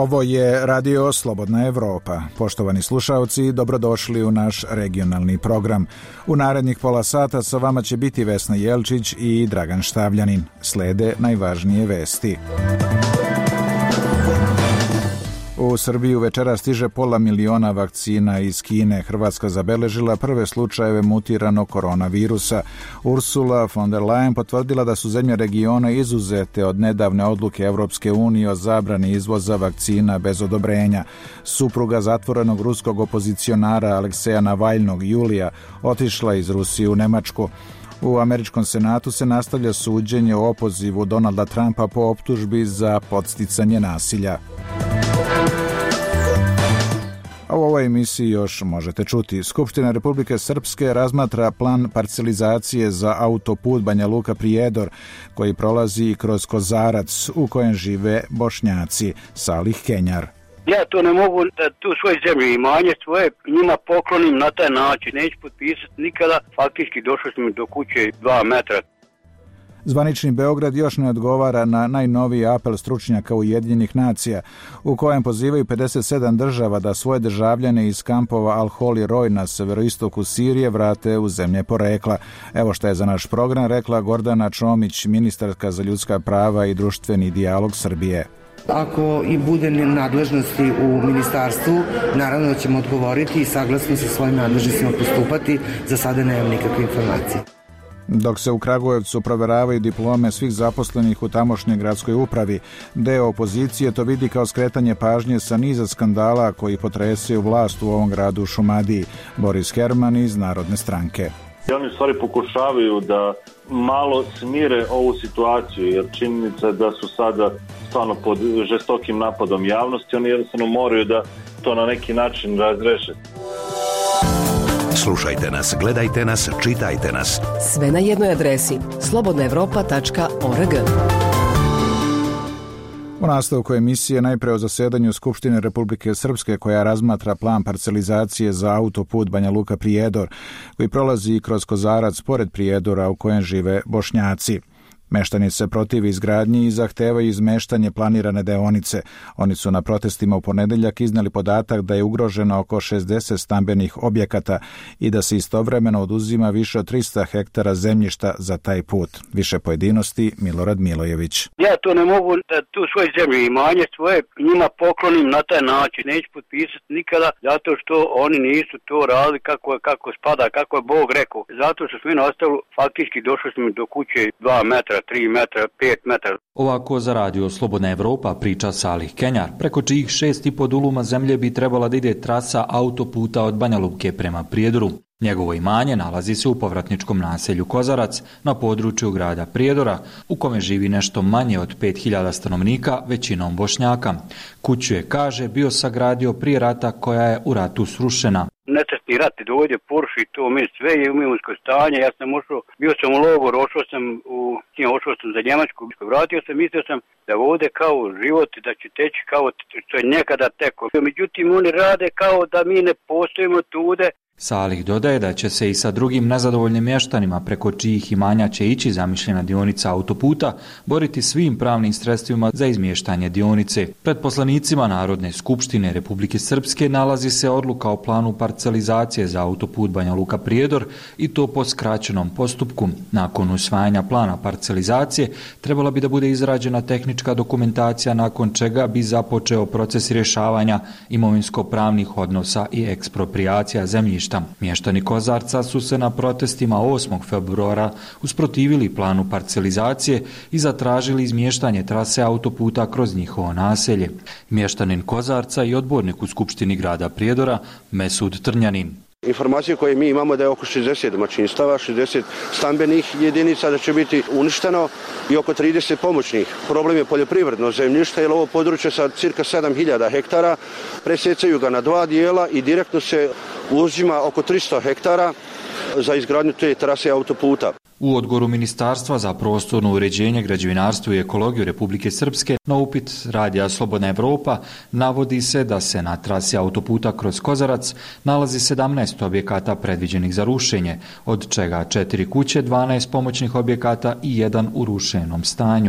Ovo je Radio Slobodna Evropa. Poštovani slušaoci, dobrodošli u naš regionalni program. U narednih pola sata sa vama će biti Vesna Jelčić i Dragan Štavljanin. Slede najvažnije vesti. U Srbiju večera stiže 500 000 vakcina iz Kine. Hrvatska zabeležila prve slučajeve mutiranog koronavirusa. Ursula von der Leyen potvrdila da su zemlje regiona izuzete od nedavne odluke Evropske unije o zabrani izvoza vakcina bez odobrenja. Supruga zatvorenog ruskog opozicionara Alekseja Navalnog, Julija, otišla iz Rusije u Nemačku. U američkom senatu se nastavlja suđenje o opozivu Donalda Trumpa po optužbi za podsticanje nasilja. A u ovoj emisiji još možete čuti. Skupština Republike Srpske razmatra plan parcelizacije za autoput Banja Luka-Prijedor, koji prolazi kroz Kozarac, u kojem žive Bošnjaci. Salih Kenjar. Ja to ne mogu da tu svoje zemlje imanje svoje njima poklonim na taj način. Neću potpisati nikada. Faktički došli smo do kuće 2 metra. Zvanični Beograd još ne odgovara na najnoviji apel stručnjaka Ujedinjenih nacija, u kojem pozivaju 57 država da svoje državljane iz kampova Al-Hol i Roj na severoistoku Sirije vrate u zemlje porekla. Evo što je za naš program rekla Gordana Čomić, ministarka za ljudska prava i društveni dijalog Srbije. Ako i bude nadležnosti u ministarstvu, naravno da ćemo odgovoriti i saglasno sa svojim nadležnostima postupati. Za sada nemam nikakve informacije. Dok se u Kragujevcu proveravaju diplome svih zaposlenih u tamošnjoj gradskoj upravi, deo opozicije to vidi kao skretanje pažnje sa niza skandala koji potresaju vlast u ovom gradu Šumadiji. Boris Herman iz Narodne stranke. Oni u stvari pokušavaju da malo smire ovu situaciju, jer činjenica da su sada stvarno pod žestokim napadom javnosti, oni jednostavno moraju da to na neki način razreše. Slušajte nas, gledajte nas, čitajte nas. Sve na jednoj adresi slobodnaevropa.org. U nastavku emisije najpre o zasedanju Skupštine Republike Srpske, koja razmatra plan parcelizacije za autoput Banja Luka-Prijedor, koji prolazi kroz Kozarac pored Prijedora u kojem žive Bošnjaci. Meštani se protive izgradnji i zahtevaju izmeštanje planirane deonice. Oni su na protestima u ponedeljak iznali podatak da je ugroženo oko 60 stambenih objekata i da se istovremeno oduzima više od 300 hektara zemljišta za taj put. Više pojedinosti Milorad Milojević. Ja to ne mogu da tu svoje zemlje imanje svoje njima poklonim na taj način. Neću potpisati nikada zato što oni nisu to radili kako spada, kako je Bog rekao. Zato što smo mi nastavili, faktički došli smo do kuće 2 metra, 3 metra, 5 metara. Ovako za Radio Slobodna Evropa priča Salih Kenjar, preko čijih 6,5 duluma zemlje bi trebala da ide trasa autoputa od Banja Luke prema Prijedoru. Njegovo imanje nalazi se u povratničkom naselju Kozarac na području grada Prijedora, u kome živi nešto manje od 5.000 stanovnika, većinom Bošnjaka. Kuću je, kaže, bio sagradio prije rata koja je u ratu srušena. Necesni rat dođe, porši, to mi sve je imovinsko stanje. Ja sam bio sam u logoru, ošao sam za Njemačku, vratio sam, mislio sam da ovdje kao život, da će teći kao što je nekada teko. Međutim, oni rade kao da mi ne postojimo tude. Salih dodaje da će se i sa drugim nezadovoljnim mještanima, preko čijih imanja će ići zamišljena dionica autoputa, boriti svim pravnim sredstvima za izmještanje dionice. Pred poslanicima Narodne skupštine Republike Srpske nalazi se odluka o planu parcelizacije za autoput Banja Luka-Prijedor i to po skraćenom postupku. Nakon usvajanja plana parcelizacije trebala bi da bude izrađena tehnička dokumentacija, nakon čega bi započeo proces rješavanja imovinsko-pravnih odnosa i eksproprijacija zemljišta. Mještani Kozarca su se na protestima 8. februara usprotivili planu parcelizacije i zatražili izmještanje trase autoputa kroz njihovo naselje. Mještanin Kozarca i odbornik u Skupštini grada Prijedora Mesud Trnjanin. Informacije koje mi imamo da je oko 60 domaćinstava, 60 stambenih jedinica da će biti uništeno i oko 30 pomoćnih. Problem je poljoprivredno zemljište, jer ovo područje sa cirka 7.000 hektara presjecaju ga na 2 dijela i direktno se uzima oko 300 hektara za izgradnju te trase autoputa. U odgovoru Ministarstva za prostorno uređenje, građevinarstvo i ekologiju Republike Srpske na upit Radija Slobodna Evropa navodi se da se na trasi autoputa kroz Kozarac nalazi 17 objekata predviđenih za rušenje, od čega 4 kuće, 12 pomoćnih objekata i 1 u rušenom stanju.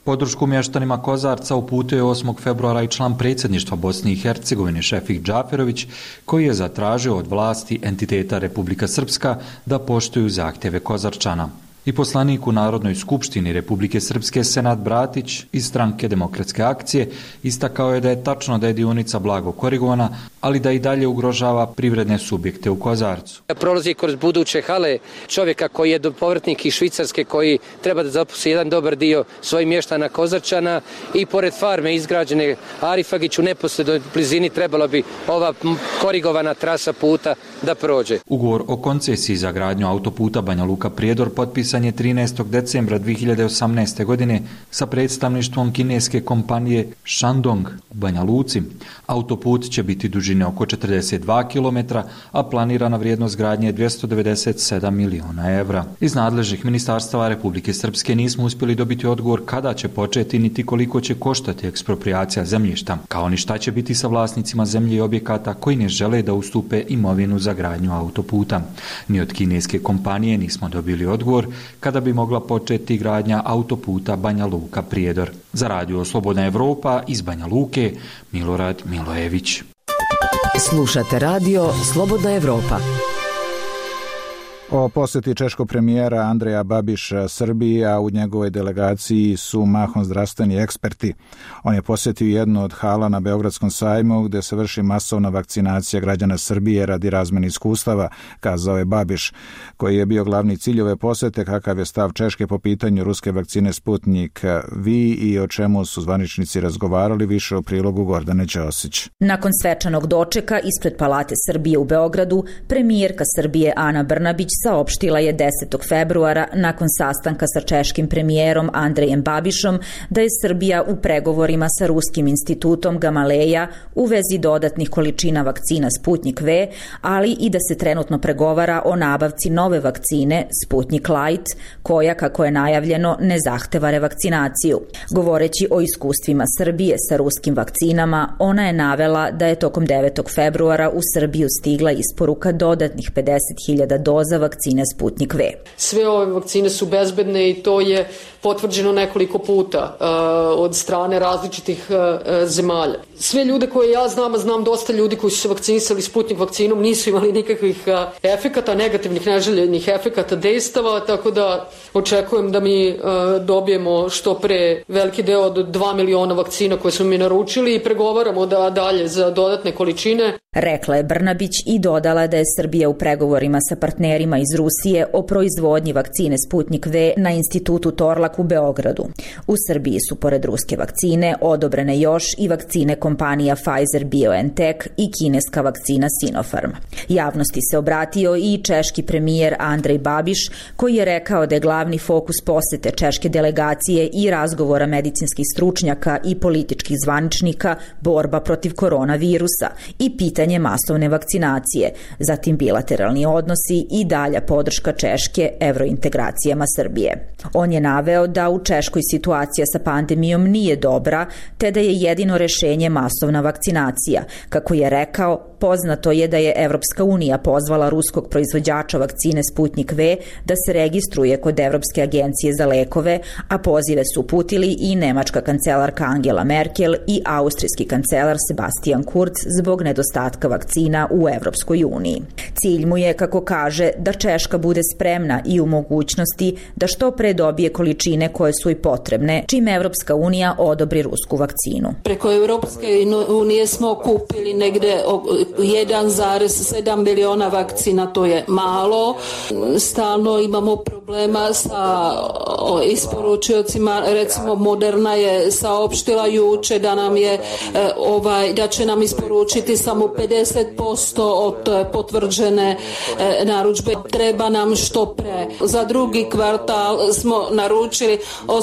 Podršku mještanima Kozarca uputio je 8. februara i član predsjedništva Bosne i Hercegovine Šefik Džaferović, koji je zatražio od vlasti entiteta Republika Srpska da poštuju zahtjeve Kozarčana. I poslanik u Narodnoj skupštini Republike Srpske Senad Bratić iz stranke Demokratske akcije istakao je da je tačno da je dionica blago korigovana, ali da i dalje ugrožava privredne subjekte u Kozarcu. Prolazi kroz buduće hale čovjeka koji je povratnik iz Švicarske, koji treba da zaposli jedan dobar dio svojih mještana Kozarčana, i pored farme izgrađene Arifagić u neposrednoj blizini trebalo bi ova korigovana trasa puta da prođe. Ugovor o koncesiji za gradnju autoputa Banja Luka-Prijedor potpisan je 13. decembra 2018. godine sa predstavništvom kineske kompanije Shandong u Banja Luci. Autoput će biti dužine oko 42 km, a planirana vrijednost gradnje je 297 miliona evra. Iz nadležnih ministarstava Republike Srpske nismo uspjeli dobiti odgovor kada će početi niti koliko će koštati eksproprijacija zemljišta, kao ni šta će biti sa vlasnicima zemlje i objekata koji ne žele da ustupe imovinu za gradnju autoputa. Ni od kineske kompanije nismo dobili odgovor kada bi mogla početi gradnja autoputa Banja Luka-Prijedor. Za Radio Slobodna Evropa iz Banja Luke, Milorad Milojević. Slušate Radio Slobodna Evropa. O posjeti češkog premijera Andreja Babiša Srbiji, a u njegovoj delegaciji su mahom zdravstveni eksperti. On je posjetio jednu od hala na Beogradskom sajmu gdje se vrši masovna vakcinacija građana Srbije radi razmjene iskustava, kazao je Babiš, koji je bio glavni cilj ove posjete, kakav je stav Češke po pitanju ruske vakcine Sputnik V i o čemu su zvaničnici razgovarali, više o prilogu Gordane Ćosić. Nakon svečanog dočeka ispred Palate Srbije u Beogradu, premijerka Srbije Ana Brnabić saopštila je 10. februara nakon sastanka sa češkim premijerom Andrejem Babišom da je Srbija u pregovorima sa ruskim institutom Gamaleja u vezi dodatnih količina vakcina Sputnik V, ali i da se trenutno pregovara o nabavci nove vakcine Sputnik Light, koja, kako je najavljeno, ne zahteva revakcinaciju. Govoreći o iskustvima Srbije sa ruskim vakcinama, ona je navela da je tokom 9. februara u Srbiju stigla isporuka dodatnih 50.000 doza vakcine Sputnik V. Sve ove vakcine su bezbedne i to je potvrđeno nekoliko puta od strane različitih zemalja. Sve ljude koje ja znam, a znam dosta ljudi koji su se vakcinisali Sputnik vakcinom, nisu imali nikakvih efekata, negativnih, neželjenih efekata, dejstava, tako da očekujem da mi dobijemo što pre veliki deo od 2 miliona vakcina koje smo mi naručili i pregovaramo da dalje za dodatne količine. Rekla je Brnabić i dodala da je Srbija u pregovorima sa partnerima iz Rusije o proizvodnji vakcine Sputnik V na institutu Torlak u Beogradu. U Srbiji su pored ruske vakcine odobrene još i vakcine kompanija Pfizer-BioNTech i kineska vakcina Sinopharm. Javnosti se obratio i češki premijer Andrej Babiš, koji je rekao da je glavni fokus posete češke delegacije i razgovora medicinskih stručnjaka i političkih zvaničnika borba protiv koronavirusa i pitanje masovne vakcinacije, zatim bilateralni odnosi i dalja podrška Češke evrointegracijama Srbije. On je naveo da u Češkoj situacija sa pandemijom nije dobra, te da je jedino rešenje masovna vakcinacija. Kako je rekao, poznato je da je Evropska unija pozvala ruskog proizvođača vakcine Sputnik V da se registruje kod Evropske agencije za lekove, a pozive su uputili i nemačka kancelarka Angela Merkel i austrijski kancelar Sebastian Kurz zbog nedostatka vakcina u Evropskoj uniji. Cilj mu je, kako kaže, da Češka bude spremna i u mogućnosti da što pre dobije količine koje su i potrebne, čim Evropska unija odobri rusku vakcinu. Preko Evropske unije smo kupili negde 1,7 miliona vakcina, to je malo. Stalno imamo problema sa isporučiocima, recimo Moderna je saopštila juče da nam je da će nam isporučiti samo 50% od potvrđene narudžbe. Treba nam što pre. Za drugi kvartal smo naručili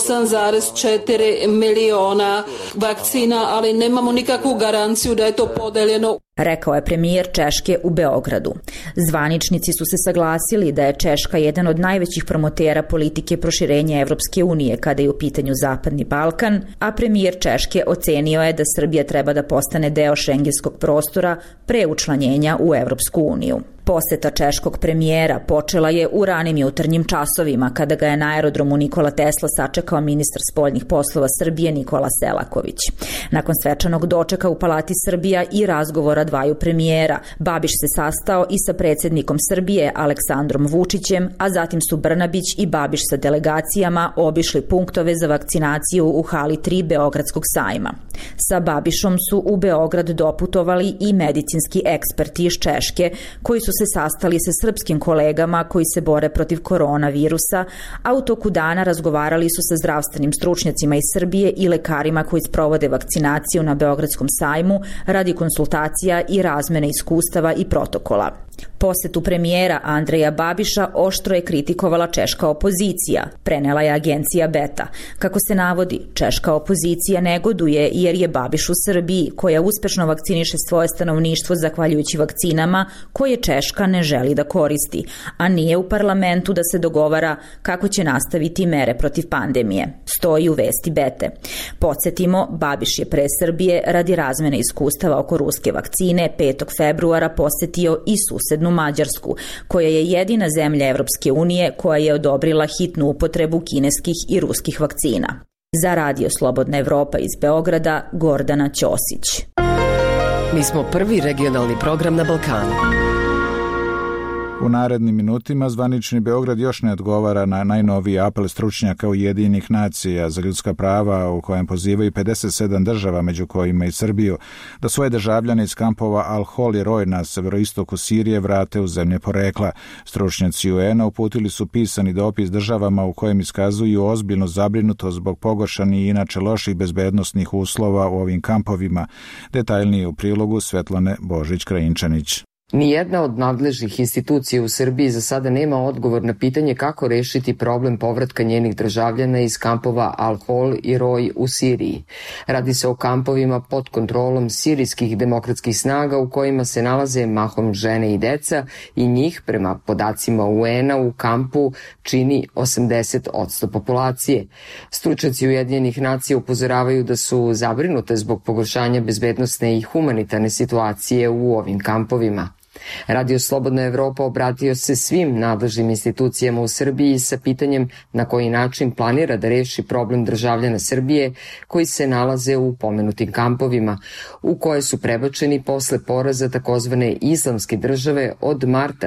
8,4 miliona vakcina, ali nemamo nikakvu garanciju da je to podeljeno. Rekao je premijer Češke u Beogradu. Zvaničnici su se saglasili da je Češka jedan od najvećih promotera politike proširenja Evropske unije kada je u pitanju Zapadni Balkan, a premijer Češke ocenio je da Srbija treba da postane deo šengenskog prostora pre učlanjenja u Evropsku uniju. Poseta češkog premijera počela je u ranim jutarnjim časovima kada ga je na aerodromu Nikola Tesla sačekao ministar spoljnih poslova Srbije Nikola Selaković. Nakon svečanog dočeka u Palati Srbija i razgovora dvaju premijera, Babiš se sastao i sa predsjednikom Srbije Aleksandrom Vučićem, a zatim su Brnabić i Babiš sa delegacijama obišli punktove za vakcinaciju u hali 3 Beogradskog sajma. Sa Babišom su u Beograd doputovali i medicinski eksperti iz Češke, koji su se sastali sa srpskim kolegama koji se bore protiv koronavirusa, a u toku dana razgovarali su sa zdravstvenim stručnjacima iz Srbije i lekarima koji sprovode vakcinaciju na Beogradskom sajmu radi konsultacija i razmene iskustava i protokola. Posetu premijera Andreja Babiša oštro je kritikovala češka opozicija, prenela je agencija Beta. Kako se navodi, češka opozicija negoduje jer je Babiš u Srbiji, koja uspešno vakciniše svoje stanovništvo zahvaljujući vakcinama koje Češka ne želi da koristi, a nije u parlamentu da se dogovara kako će nastaviti mere protiv pandemije, stoji u vesti Bete. Podsjetimo, Babiš je pre Srbije radi razmene iskustava oko ruske vakcine 5. februara posetio i susednu Mađarsku, koja je jedina zemlja Evropske unije koja je odobrila hitnu upotrebu kineskih i ruskih vakcina. Za Radio Slobodna Evropa iz Beograda, Gordana Ćosić. Mi smo prvi regionalni program na Balkanu. U narednim minutima zvanični Beograd još ne odgovara na najnoviji apel stručnjaka Ujedinjenih nacija za ljudska prava u kojem pozivaju 57 država, među kojima i Srbiju, da svoje državljane iz kampova Al-Hol i Roj na severoistoku Sirije vrate u zemlje porekla. Stručnjaci UN-a uputili su pisani dopis državama u kojem iskazuju ozbiljnu zabrinutost zbog pogoršanih i inače loših bezbednosnih uslova u ovim kampovima. Detaljnije u prilogu Svetlane Božić-Krajinčanić. Nijedna od nadležnih institucija u Srbiji za sada nema odgovor na pitanje kako rešiti problem povratka njenih državljana iz kampova Al-Hol i Roj u Siriji. Radi se o kampovima pod kontrolom sirijskih demokratskih snaga u kojima se nalaze mahom žene i deca i njih, prema podacima UN-a, u kampu čini 80% populacije. Stručnjaci Ujedinjenih nacija upozoravaju da su zabrinute zbog pogoršanja bezbednosne i humanitarne situacije u ovim kampovima. Radio Slobodna Evropa obratio se svim nadležnim institucijama u Srbiji sa pitanjem na koji način planira da reši problem državljana Srbije koji se nalaze u pomenutim kampovima, u koje su prebačeni posle poraza takozvane islamske države od marta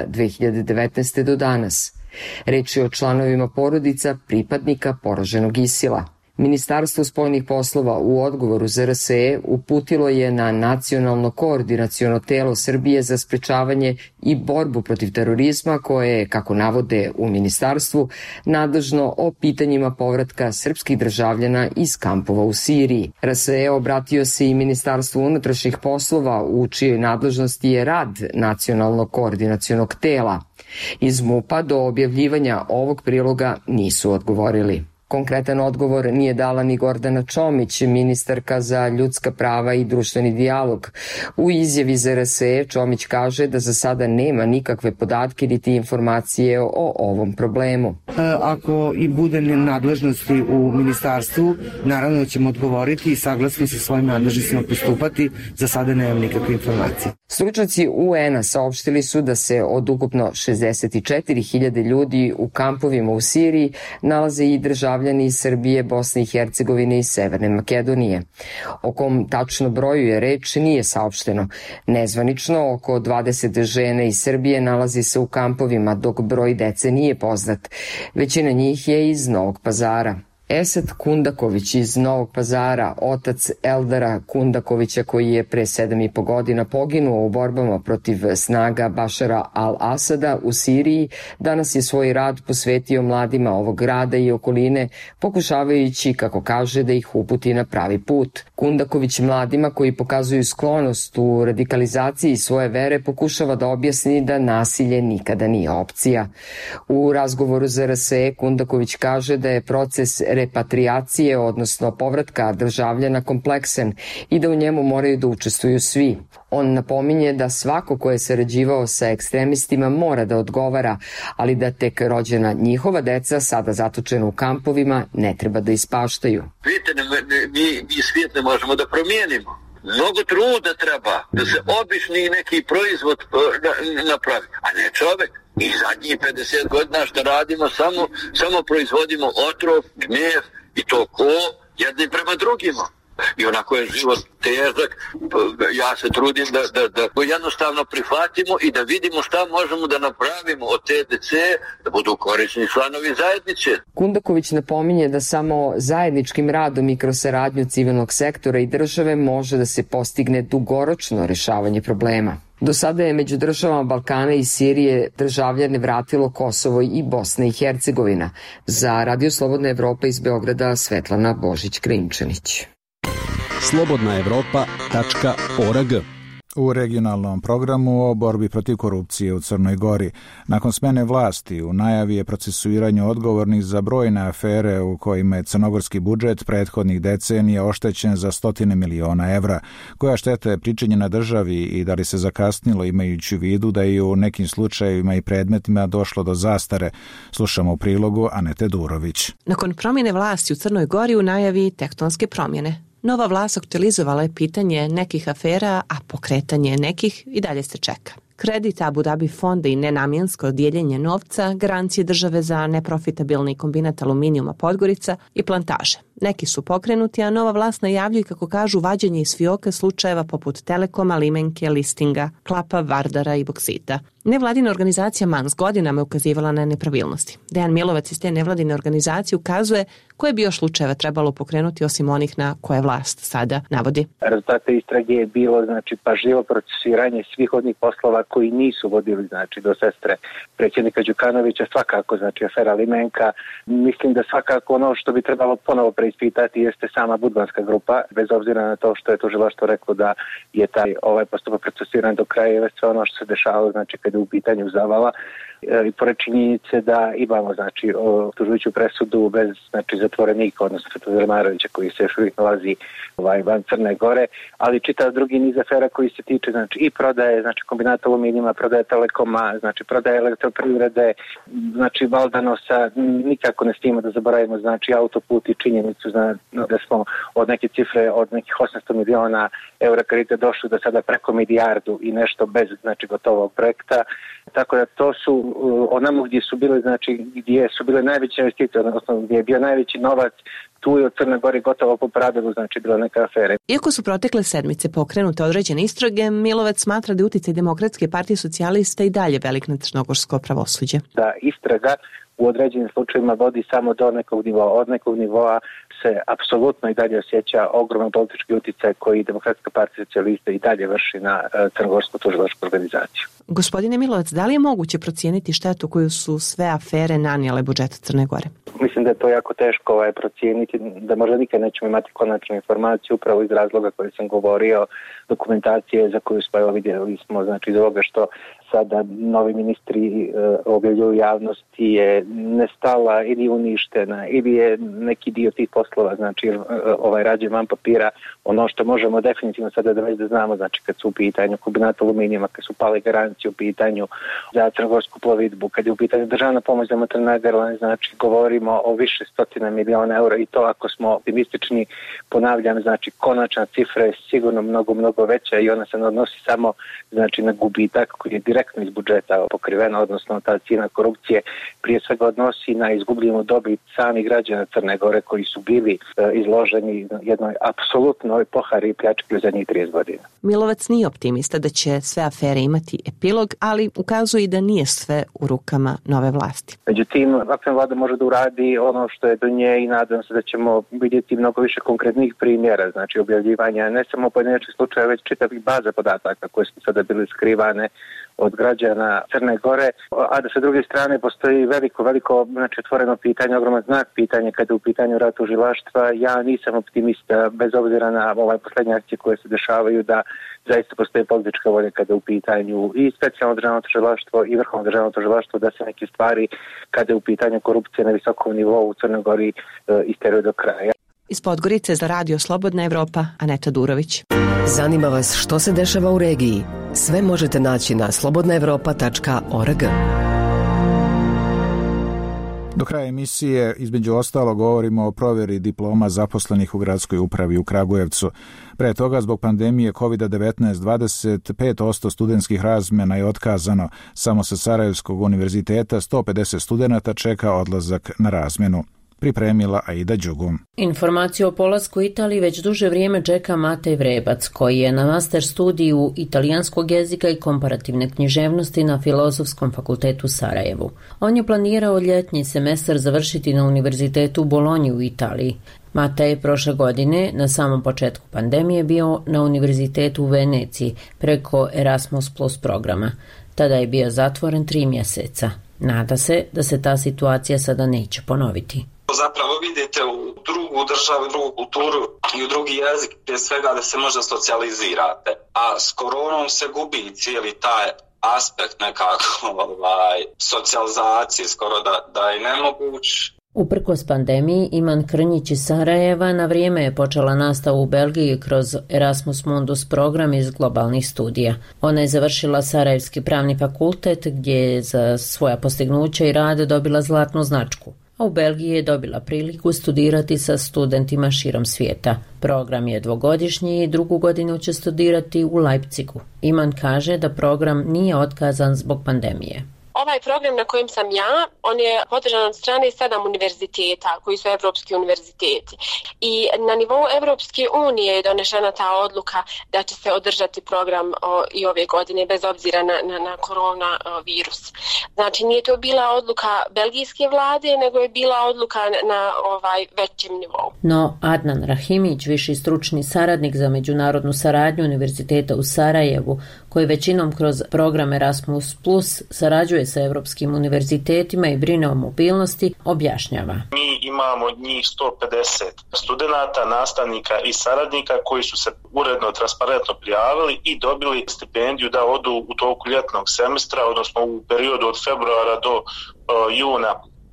2019. do danas. Reč je o članovima porodica pripadnika poraženog ISIL-a. Ministarstvo spoljnih poslova u odgovoru za RSE uputilo je na Nacionalno koordinaciono telo Srbije za sprečavanje i borbu protiv terorizma koje je, kako navode u ministarstvu, nadležno o pitanjima povratka srpskih državljana iz kampova u Siriji. RSE obratio se i Ministarstvu unutrašnjih poslova u čijoj nadležnosti je rad Nacionalnog koordinacionog tela. Iz MUP-a do objavljivanja ovog priloga nisu odgovorili. Konkretan odgovor nije dala ni Gordana Čomić, ministarka za ljudska prava i društveni dijalog. U izjavi za RSE Čomić kaže da za sada nema nikakve podatke niti informacije o ovom problemu. Ako i bude nadležnosti u ministarstvu, naravno ćemo odgovoriti i saglasno sa svojim nadležnostima postupati. Za sada nemam nikakve informacije. Stručnjaci UN-a saopštili su da se od ukupno 64.000 ljudi u kampovima u Siriji nalaze i državljani iz Srbije, Bosne i Hercegovine i Severne Makedonije. O kom tačno broju je reč nije saopšteno. Nezvanično, oko 20 žena iz Srbije nalazi se u kampovima, dok broj dece nije poznat. Većina njih je iz Novog Pazara. Esad Kundaković iz Novog Pazara, otac Eldara Kundakovića koji je pre 7,5 godina poginuo u borbama protiv snaga Bašara al-Asada u Siriji, danas je svoj rad posvetio mladima ovog grada i okoline, pokušavajući, kako kaže, da ih uputi na pravi put. Kundaković mladima koji pokazuju sklonost u radikalizaciji svoje vere pokušava da objasni da nasilje nikada nije opcija. U razgovoru za RSE Kundaković kaže da je proces repatriacije, odnosno povratka državljana kompleksan i da u njemu moraju da učestvuju svi. On napominje da svako ko je sarađivao sa ekstremistima mora da odgovara, ali da tek rođena njihova deca, sada zatočena u kampovima, ne treba da ispaštaju. Vidite, mi svijet ne možemo da promijenimo. Mnogo truda treba da se obični neki proizvod napravi, a ne čovek. I zadnjih 50 godina što radimo, samo proizvodimo otrov, gnjev i to ko jednim prema drugima. I onako je život težak, ja se trudim da jednostavno prihvatimo i da vidimo šta možemo da napravimo od TDC, da budu korisni članovi zajednice. Kundaković napominje da samo zajedničkim radom i kroz saradnju civilnog sektora i države može da se postigne dugoročno rešavanje problema. Do sada je među državama Balkana i Sirije državljane vratilo Kosovo i Bosna i Hercegovina. Za Radio Slobodna Evropa iz Beograda Svetlana Božić-Krinčanić. slobodnaevropa.org. U regionalnom programu o borbi protiv korupcije u Crnoj Gori. Nakon smene vlasti u najavi je procesuiranje odgovornih za brojne afere u kojima je crnogorski budžet prethodnih decenija oštećen za 100 miliona evra. Koja šteta je pričinjena državi i da li se zakasnilo imajući u vidu da je u nekim slučajevima i predmetima došlo do zastare? Slušamo u prilogu Anete Durović. Nakon promjene vlasti u Crnoj Gori u najavi tektonske promjene. Nova vlast aktualizovala je pitanje nekih afera, a pokretanje nekih i dalje se čeka. Kredit Abu Dhabi fonda i nenamjensko dijeljenje novca, garancije države za neprofitabilni kombinat aluminijuma Podgorica i plantaže. Neki su pokrenuti, a nova vlast najavljuje, kako kažu, vađenje iz fioka slučajeva poput Telekoma, Limenke, Listinga, Klapa, Vardara i Boksita. Nevladina organizacija MANS godinama je ukazivala na nepravilnosti. Dejan Milovac iz te nevladine organizacije ukazuje koje bi još slučajeva trebalo pokrenuti osim onih na koje vlast sada navodi. Rezultate istrage je bilo pažljivo procesuiranje svih onih poslova koji nisu vodili do sestre predsjednika Đukanovića, svakako afera Limenka. Mislim da svakako ono što bi trebalo ponovo preispitati jeste sama budvanska grupa, bez obzira na to što je tužilaštvo reklo da je taj postupak procesuiran do kraja i sve ono što se dešavalo kada je u pitanju Zavala. I pored činjenice da imamo optužujuću presudu bez zatvorenika, odnosno Zrmarovića koji se još uvijek nalazi van Crne Gore, ali čitav drugi niz afera koji se tiče i prodaje kombinata aluminijuma, prodaje Telekoma, prodaje elektroprivrede, Valdanosa, nikako ne stimo da zaboravimo autoput i činjenicu da smo od neke cifre od nekih 800 miliona eura kredita došli do sada preko milijardu i nešto bez gotovog projekta. Tako da to su onamo gdje su bile najveće investicije, odnosno gdje je bio najveći novac, tu je od Crne Gore gotovo po pravilu bila neka afere. Iako su protekle sedmice pokrenute određene istrage, Milovac smatra da je uticaj Demokratske partije socijalista i dalje velik na crnogorsko pravosuđe. Da istraga u određenim slučajevima vodi samo do nekog nivoa. Od nekog nivoa se apsolutno i dalje osjeća ogroman politički uticaj koji Demokratska partija socijalista i dalje vrši na crnogorsku tužilačku organizaciju. Gospodine Milovac, da li je moguće procijeniti štetu koju su sve afere nanijele budžetu Crne Gore? Mislim da je to jako teško procijeniti, da možda nikad nećemo imati konačnu informaciju upravo iz razloga koji sam govorio, dokumentacije za koju smo vidjeli smo iz ovoga što sada novi ministri objavljuju javnosti je nestala ili uništena ili je neki dio tih poslova rađe van papira. Ono što možemo definitivno sada da već da znamo, kad su u pitanju kombinat aluminijuma, kad su pale garancije u pitanju za crnogorsku plovidbu, kad je u pitanju državna pomoć za maternal grlanje, govorimo o više stotina miliona eura i to ako smo optimistični, ponavljam, konačna cifra je sigurno mnogo veća i ona se ne odnosi samo na gubitak koji je direktno iz budžeta pokrivena, odnosno ta cijena korupcije prije svega odnosi na izgubljenu dobit samih građana Crne Gore koji su bili izloženi jednoj apsolutnoj pohari i pljački u zadnjih 30 godina. Milovac nije optimista da će sve afere imati epilog, ali ukazuje i da nije sve u rukama nove vlasti. Međutim, aktualna vlada može da uradi ono što je do nje i nadam se da ćemo vidjeti mnogo više konkretnih primjera, objavljivanja ne samo pojedinačnih slučaja, već čitavih baza podataka koje su sada bile skrivane od građana Crne Gore, a da sa druge strane postoji veliko otvoreno pitanje, ogroman znak pitanja kada je u pitanju rad tužilaštva. Ja nisam optimista, bez obzira na poslednje akcije koje se dešavaju, da zaista postoji politička volja kada je u pitanju i specijalno državno tužilaštvo i vrhovno državno tužilaštvo da se neke stvari kada je u pitanju korupcije na visokom nivou u Crnoj Gori isteraju do kraja. Iz Podgorice za Radio Slobodna Evropa, Aneta Durović. Zanima vas što se dešava u regiji? Sve možete naći na slobodnaevropa.org. Do kraja emisije, između ostalo, govorimo o provjeri diploma zaposlenih u gradskoj upravi u Kragujevcu. Pre toga, zbog pandemije COVID-19, 25% studentskih razmjena je otkazano. Samo sa Sarajevskog univerziteta 150 studenata čeka odlazak na razmjenu. Pripremila Aida Đugum. Informaciju o polasku Italiji već duže vrijeme čeka Matej Vrebac, koji je na master studiju italijanskog jezika i komparativne književnosti na Filozofskom fakultetu u Sarajevu. On je planirao ljetni semestar završiti na univerzitetu u Bolonji u Italiji. Matej je prošle godine, na samom početku pandemije, bio na univerzitetu u Veneciji preko Erasmus Plus programa. Tada je bio zatvoren 3 mjeseca. Nada se da se ta situacija sada neće ponoviti. Zapravo vidite u drugu državu, drugu kulturu i u drugi jezik prije svega da se možda socijalizirate. A s koronom se gubi cijeli taj aspekt nekako socijalizacije, skoro da je nemoguć. Uprkos pandemiji, Iman Krnjić iz Sarajeva na vrijeme je počela nastavu u Belgiji kroz Erasmus Mundus program iz globalnih studija. Ona je završila Sarajevski pravni fakultet gdje je za svoja postignuća i rad dobila zlatnu značku, a u Belgiji je dobila priliku studirati sa studentima širom svijeta. Program je 2-godišnji i 2. godinu će studirati u Leipzigu. Iman kaže da program nije otkazan zbog pandemije. Ovaj program na kojem sam ja, on je podržan od strane 7 univerziteta koji su evropski univerziteti. I na nivou Evropske unije je donešena ta odluka da će se održati program i ove godine bez obzira na koronavirus. Znači nije to bila odluka belgijske vlade, nego je bila odluka na većem nivou. No Adnan Rahimić, viši stručni saradnik za međunarodnu saradnju Univerziteta u Sarajevu, koji većinom kroz program Erasmus Plus sarađuje sa evropskim univerzitetima i brine o mobilnosti, objašnjava. Mi imamo njih 150 studenata, nastavnika i saradnika koji su se uredno, transparentno prijavili i dobili stipendiju da odu u toku ljetnog semestra, odnosno u periodu od februara do juna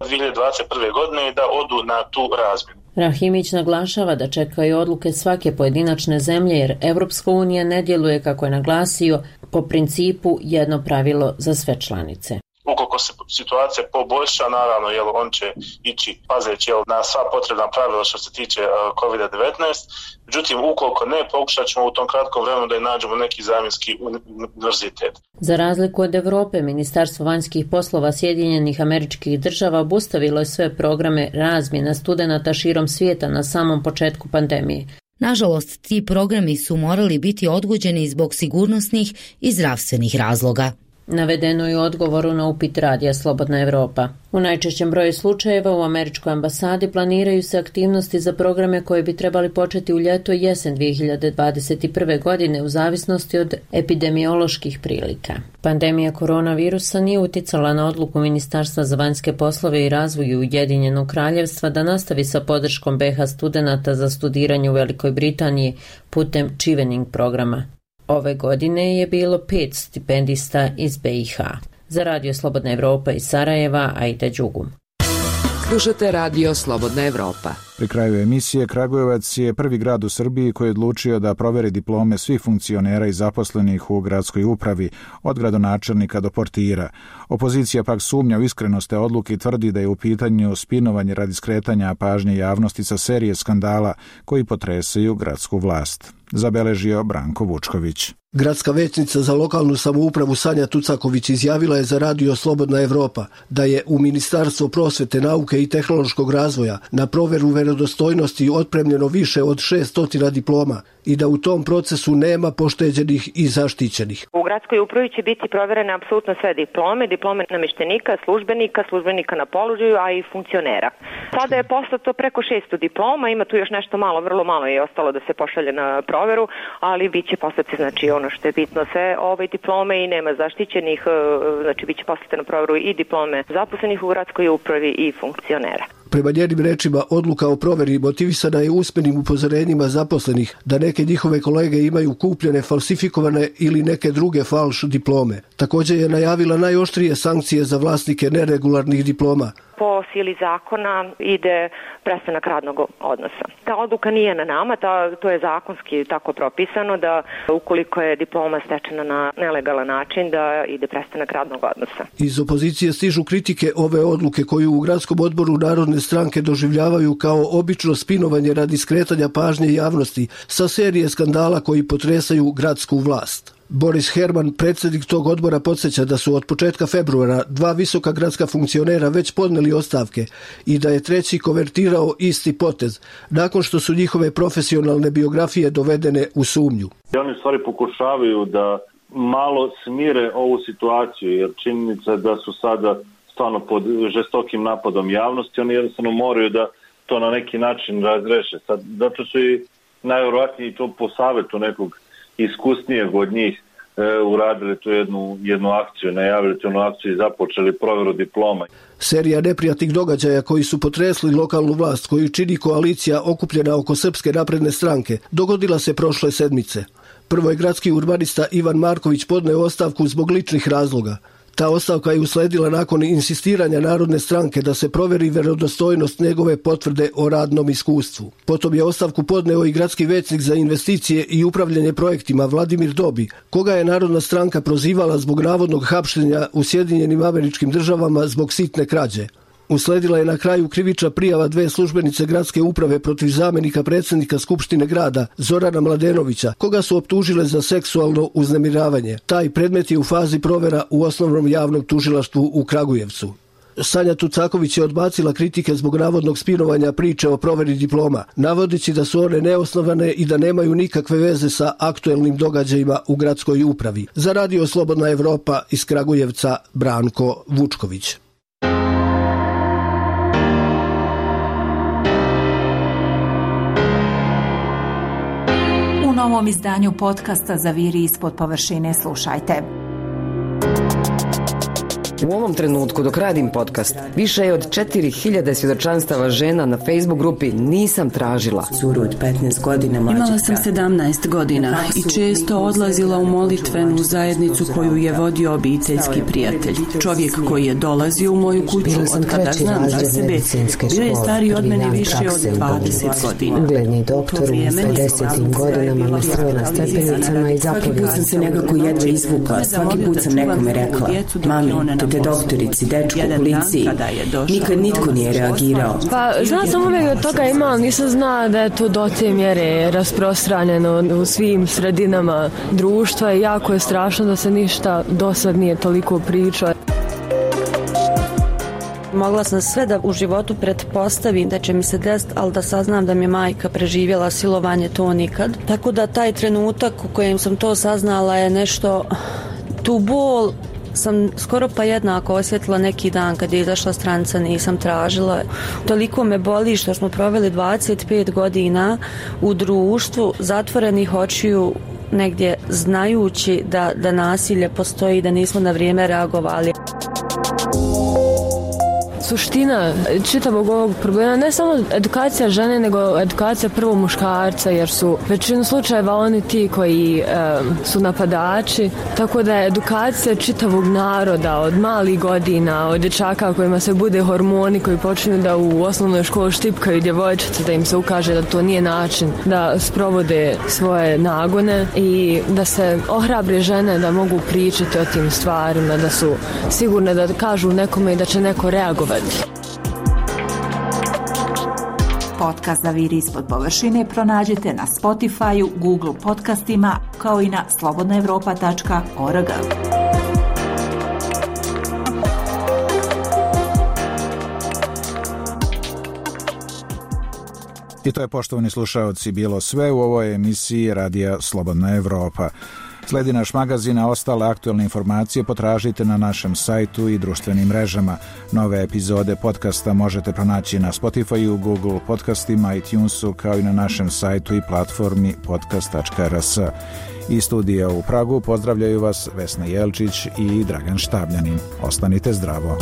2021. godine i da odu na tu razmjenu. Rahimić naglašava da čekaju odluke svake pojedinačne zemlje jer Evropska unija ne djeluje, kako je naglasio, po principu jedno pravilo za sve članice. Ukoliko se situacija poboljša, naravno, on će ići pazeći na sva potrebna pravila što se tiče COVID-19. Međutim, ukoliko ne, pokušat ćemo u tom kratkom vremenu da nađemo neki zamjenski univerzitet. Za razliku od Europe, Ministarstvo vanjskih poslova Sjedinjenih Američkih Država obustavilo je sve programe razmjena studenata širom svijeta na samom početku pandemije. Nažalost, ti programi su morali biti odgođeni zbog sigurnosnih i zdravstvenih razloga. Navedeno je u odgovoru na upit Radija Slobodna Evropa. U najčešćem broju slučajeva u američkoj ambasadi planiraju se aktivnosti za programe koje bi trebali početi u ljeto i jesen 2021. godine u zavisnosti od epidemioloških prilika. Pandemija koronavirusa nije uticala na odluku Ministarstva za vanjske poslove i razvoj Ujedinjenog Kraljevstva da nastavi sa podrškom BiH studenata za studiranje u Velikoj Britaniji putem Chevening programa. Ove godine je bilo 5 stipendista iz BiH. Za Radio Slobodna Evropa iz Sarajeva, Aida Đugum. Slušate Radio Slobodna Evropa. Pri kraju emisije, Kragujevac je prvi grad u Srbiji koji je odlučio da proveri diplome svih funkcionera i zaposlenih u gradskoj upravi, od gradonačelnika do portira. Opozicija pak sumnja u iskrenost te odluke i tvrdi da je u pitanju spinovanje radi skretanja pažnje javnosti sa serije skandala koji potresaju gradsku vlast. Zabeležio Branko Vučković. Gradska većnica za lokalnu samoupravu Sanja Tucaković izjavila je za Radio Slobodna Evropa da je u Ministarstvo prosvete, nauke i tehnološkog razvoja na proveru verodostojnosti otpremljeno više od 600 diploma i da u tom procesu nema pošteđenih i zaštićenih. U gradskoj upravi će biti proverene apsolutno sve diplome namještenika, službenika na položaju, a i funkcionera. Sada je poslato preko 600 diploma, ima tu još nešto malo, vrlo malo je ostalo da se pošalje na proveru, ali bit će poslati, znači ono što je bitno, sve ove diplome i nema zaštićenih, znači bit će poslati na proveru i diplome zaposlenih u gradskoj upravi i funkcionera. Prema njenim rečima, odluka o proveri motivisana je usmenim upozorenjima zaposlenih da neke njihove kolege imaju kupljene, falsifikovane ili neke druge falš diplome. Također je najavila najoštrije sankcije za vlasnike neregularnih diploma, po sili zakona ide prestanak radnog odnosa. Ta odluka nije na nama, to je zakonski tako propisano da ukoliko je diploma stečena na nelegalan način da ide prestanak radnog odnosa. Iz opozicije stižu kritike ove odluke koju u gradskom odboru Narodne stranke doživljavaju kao obično spinovanje radi skretanja pažnje javnosti sa serije skandala koji potresaju gradsku vlast. Boris Herman, predsjednik tog odbora, podsjeća da su od početka februara 2 visoka gradska funkcionera već podneli ostavke i da je treći konvertirao isti potez, nakon što su njihove profesionalne biografije dovedene u sumnju. Oni u stvari pokušavaju da malo smire ovu situaciju, jer činjenica da su sada stvarno pod žestokim napadom javnosti, oni jednostavno moraju da to na neki način razreše. Sad, zato su i najvjerojatnije to po savjetu nekog iskusnijeg od njih uradili tu jednu akciju, najavili tu jednu akciju i započeli provjeru diploma. Serija neprijatnih događaja koji su potresli lokalnu vlast koju čini koalicija okupljena oko Srpske napredne stranke dogodila se prošle sedmice. Prvo je gradski urbanista Ivan Marković podneo ostavku zbog ličnih razloga. Ta ostavka je usledila nakon insistiranja Narodne stranke da se provjeri vjerodostojnost njegove potvrde o radnom iskustvu. Potom je ostavku podneo i gradski većnik za investicije i upravljanje projektima Vladimir Dobi, koga je Narodna stranka prozivala zbog navodnog hapšenja u Sjedinjenim Američkim Državama zbog sitne krađe. Usledila je na kraju krivična prijava 2 službenice gradske uprave protiv zamjenika predsjednika Skupštine grada Zorana Mladenovića, koga su optužile za seksualno uznemiravanje. Taj predmet je u fazi provjera u osnovnom javnom tužilaštvu u Kragujevcu. Sanja Tucaković je odbacila kritike zbog navodnog spinovanja priče o provjeri diploma, navodeći da su one neosnovane i da nemaju nikakve veze sa aktuelnim događajima u gradskoj upravi. Za Radio Slobodna Evropa iz Kragujevca Branko Vučković. U novom izdanju podcasta Zaviri ispod površine slušajte. U ovom trenutku dok radim podcast, više je od 4000 svjedočanstava žena na Facebook grupi Nisam tražila. Curu od 15 godina mlađe. Imala sam 17 godina i često odlazila u molitvenu zajednicu koju je vodio obiteljski prijatelj. Čovjek koji je dolazio u moju kuću od kada znam za sebe, bio je stariji od mene više od 20 godina. Ugledni doktor u 50. godinama me sreo na stepenicama i zapovjela. Svaki put sam se nekako jedva izvukla, svaki put sam nekome rekla, mami, te doktorici, dečku, policiji. Nikad nitko nije reagirao. Pa, znao sam uvijek od toga ima, ali nisam znao da je to do te mjere rasprostranjeno u svim sredinama društva i jako je strašno da se ništa do sad nije toliko pričao. Mogla sam sve da u životu pretpostavim da će mi se desiti, ali da saznam da mi je majka preživjela silovanje, to nikad. Tako da taj trenutak u kojem sam to saznala je nešto, tu bol sam skoro pa jednako osjetila neki dan kad je izašla stranica Nisam tražila. Toliko me boli što smo proveli 25 godina u društvu zatvorenih očiju, negdje znajući da nasilje postoji, da nismo na vrijeme reagovali. Suština čitavog ovog problema ne samo edukacija žene, nego edukacija prvo muškarca, jer su većinu slučajeva oni ti koji su napadači, tako da je edukacija čitavog naroda od malih godina, od dječaka kojima se bude hormoni, koji počinju da u osnovnoj školi štipkaju djevojčice, da im se ukaže da to nije način da sprovode svoje nagone i da se ohrabre žene da mogu pričati o tim stvarima, da su sigurne da kažu nekome i da će neko reagovati. Podcast Zaviri ispod površine pronađete na Spotify-u, Google podcastima, kao i na slobodnaevropa.org. I to je, poštovani slušaoci, bilo sve u ovoj emisiji Radija Slobodna Evropa. Slijedi naš magazin, a ostale aktualne informacije potražite na našem sajtu i društvenim mrežama. Nove epizode podcasta možete pronaći na Spotify, Google podcastima, iTunesu, kao i na našem sajtu i platformi podcast.rs. Iz studija u Pragu pozdravljaju vas Vesna Jelčić i Dragan Štabljanin. Ostanite zdravo.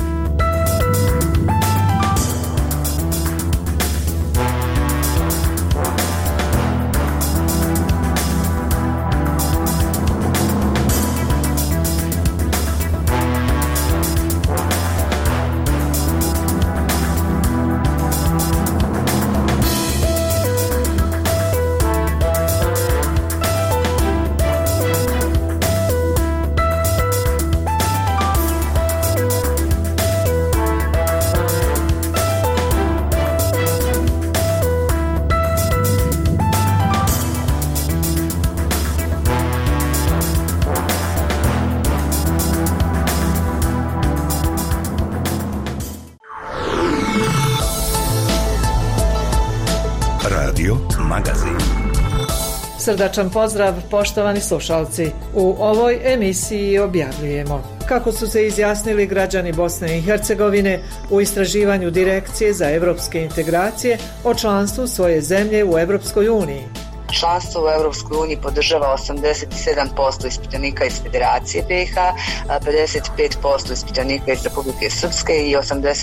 Radio Magazin. Srdačan pozdrav, poštovani slušalci. U ovoj emisiji objavljujemo kako su se izjasnili građani Bosne i Hercegovine u istraživanju Direkcije za evropske integracije o članstvu svoje zemlje u Evropskoj uniji. Članstvo u Europskoj uniji podržava 87% ispitanika iz Federacije BiH, 55% ispitanika iz Republike Srpske i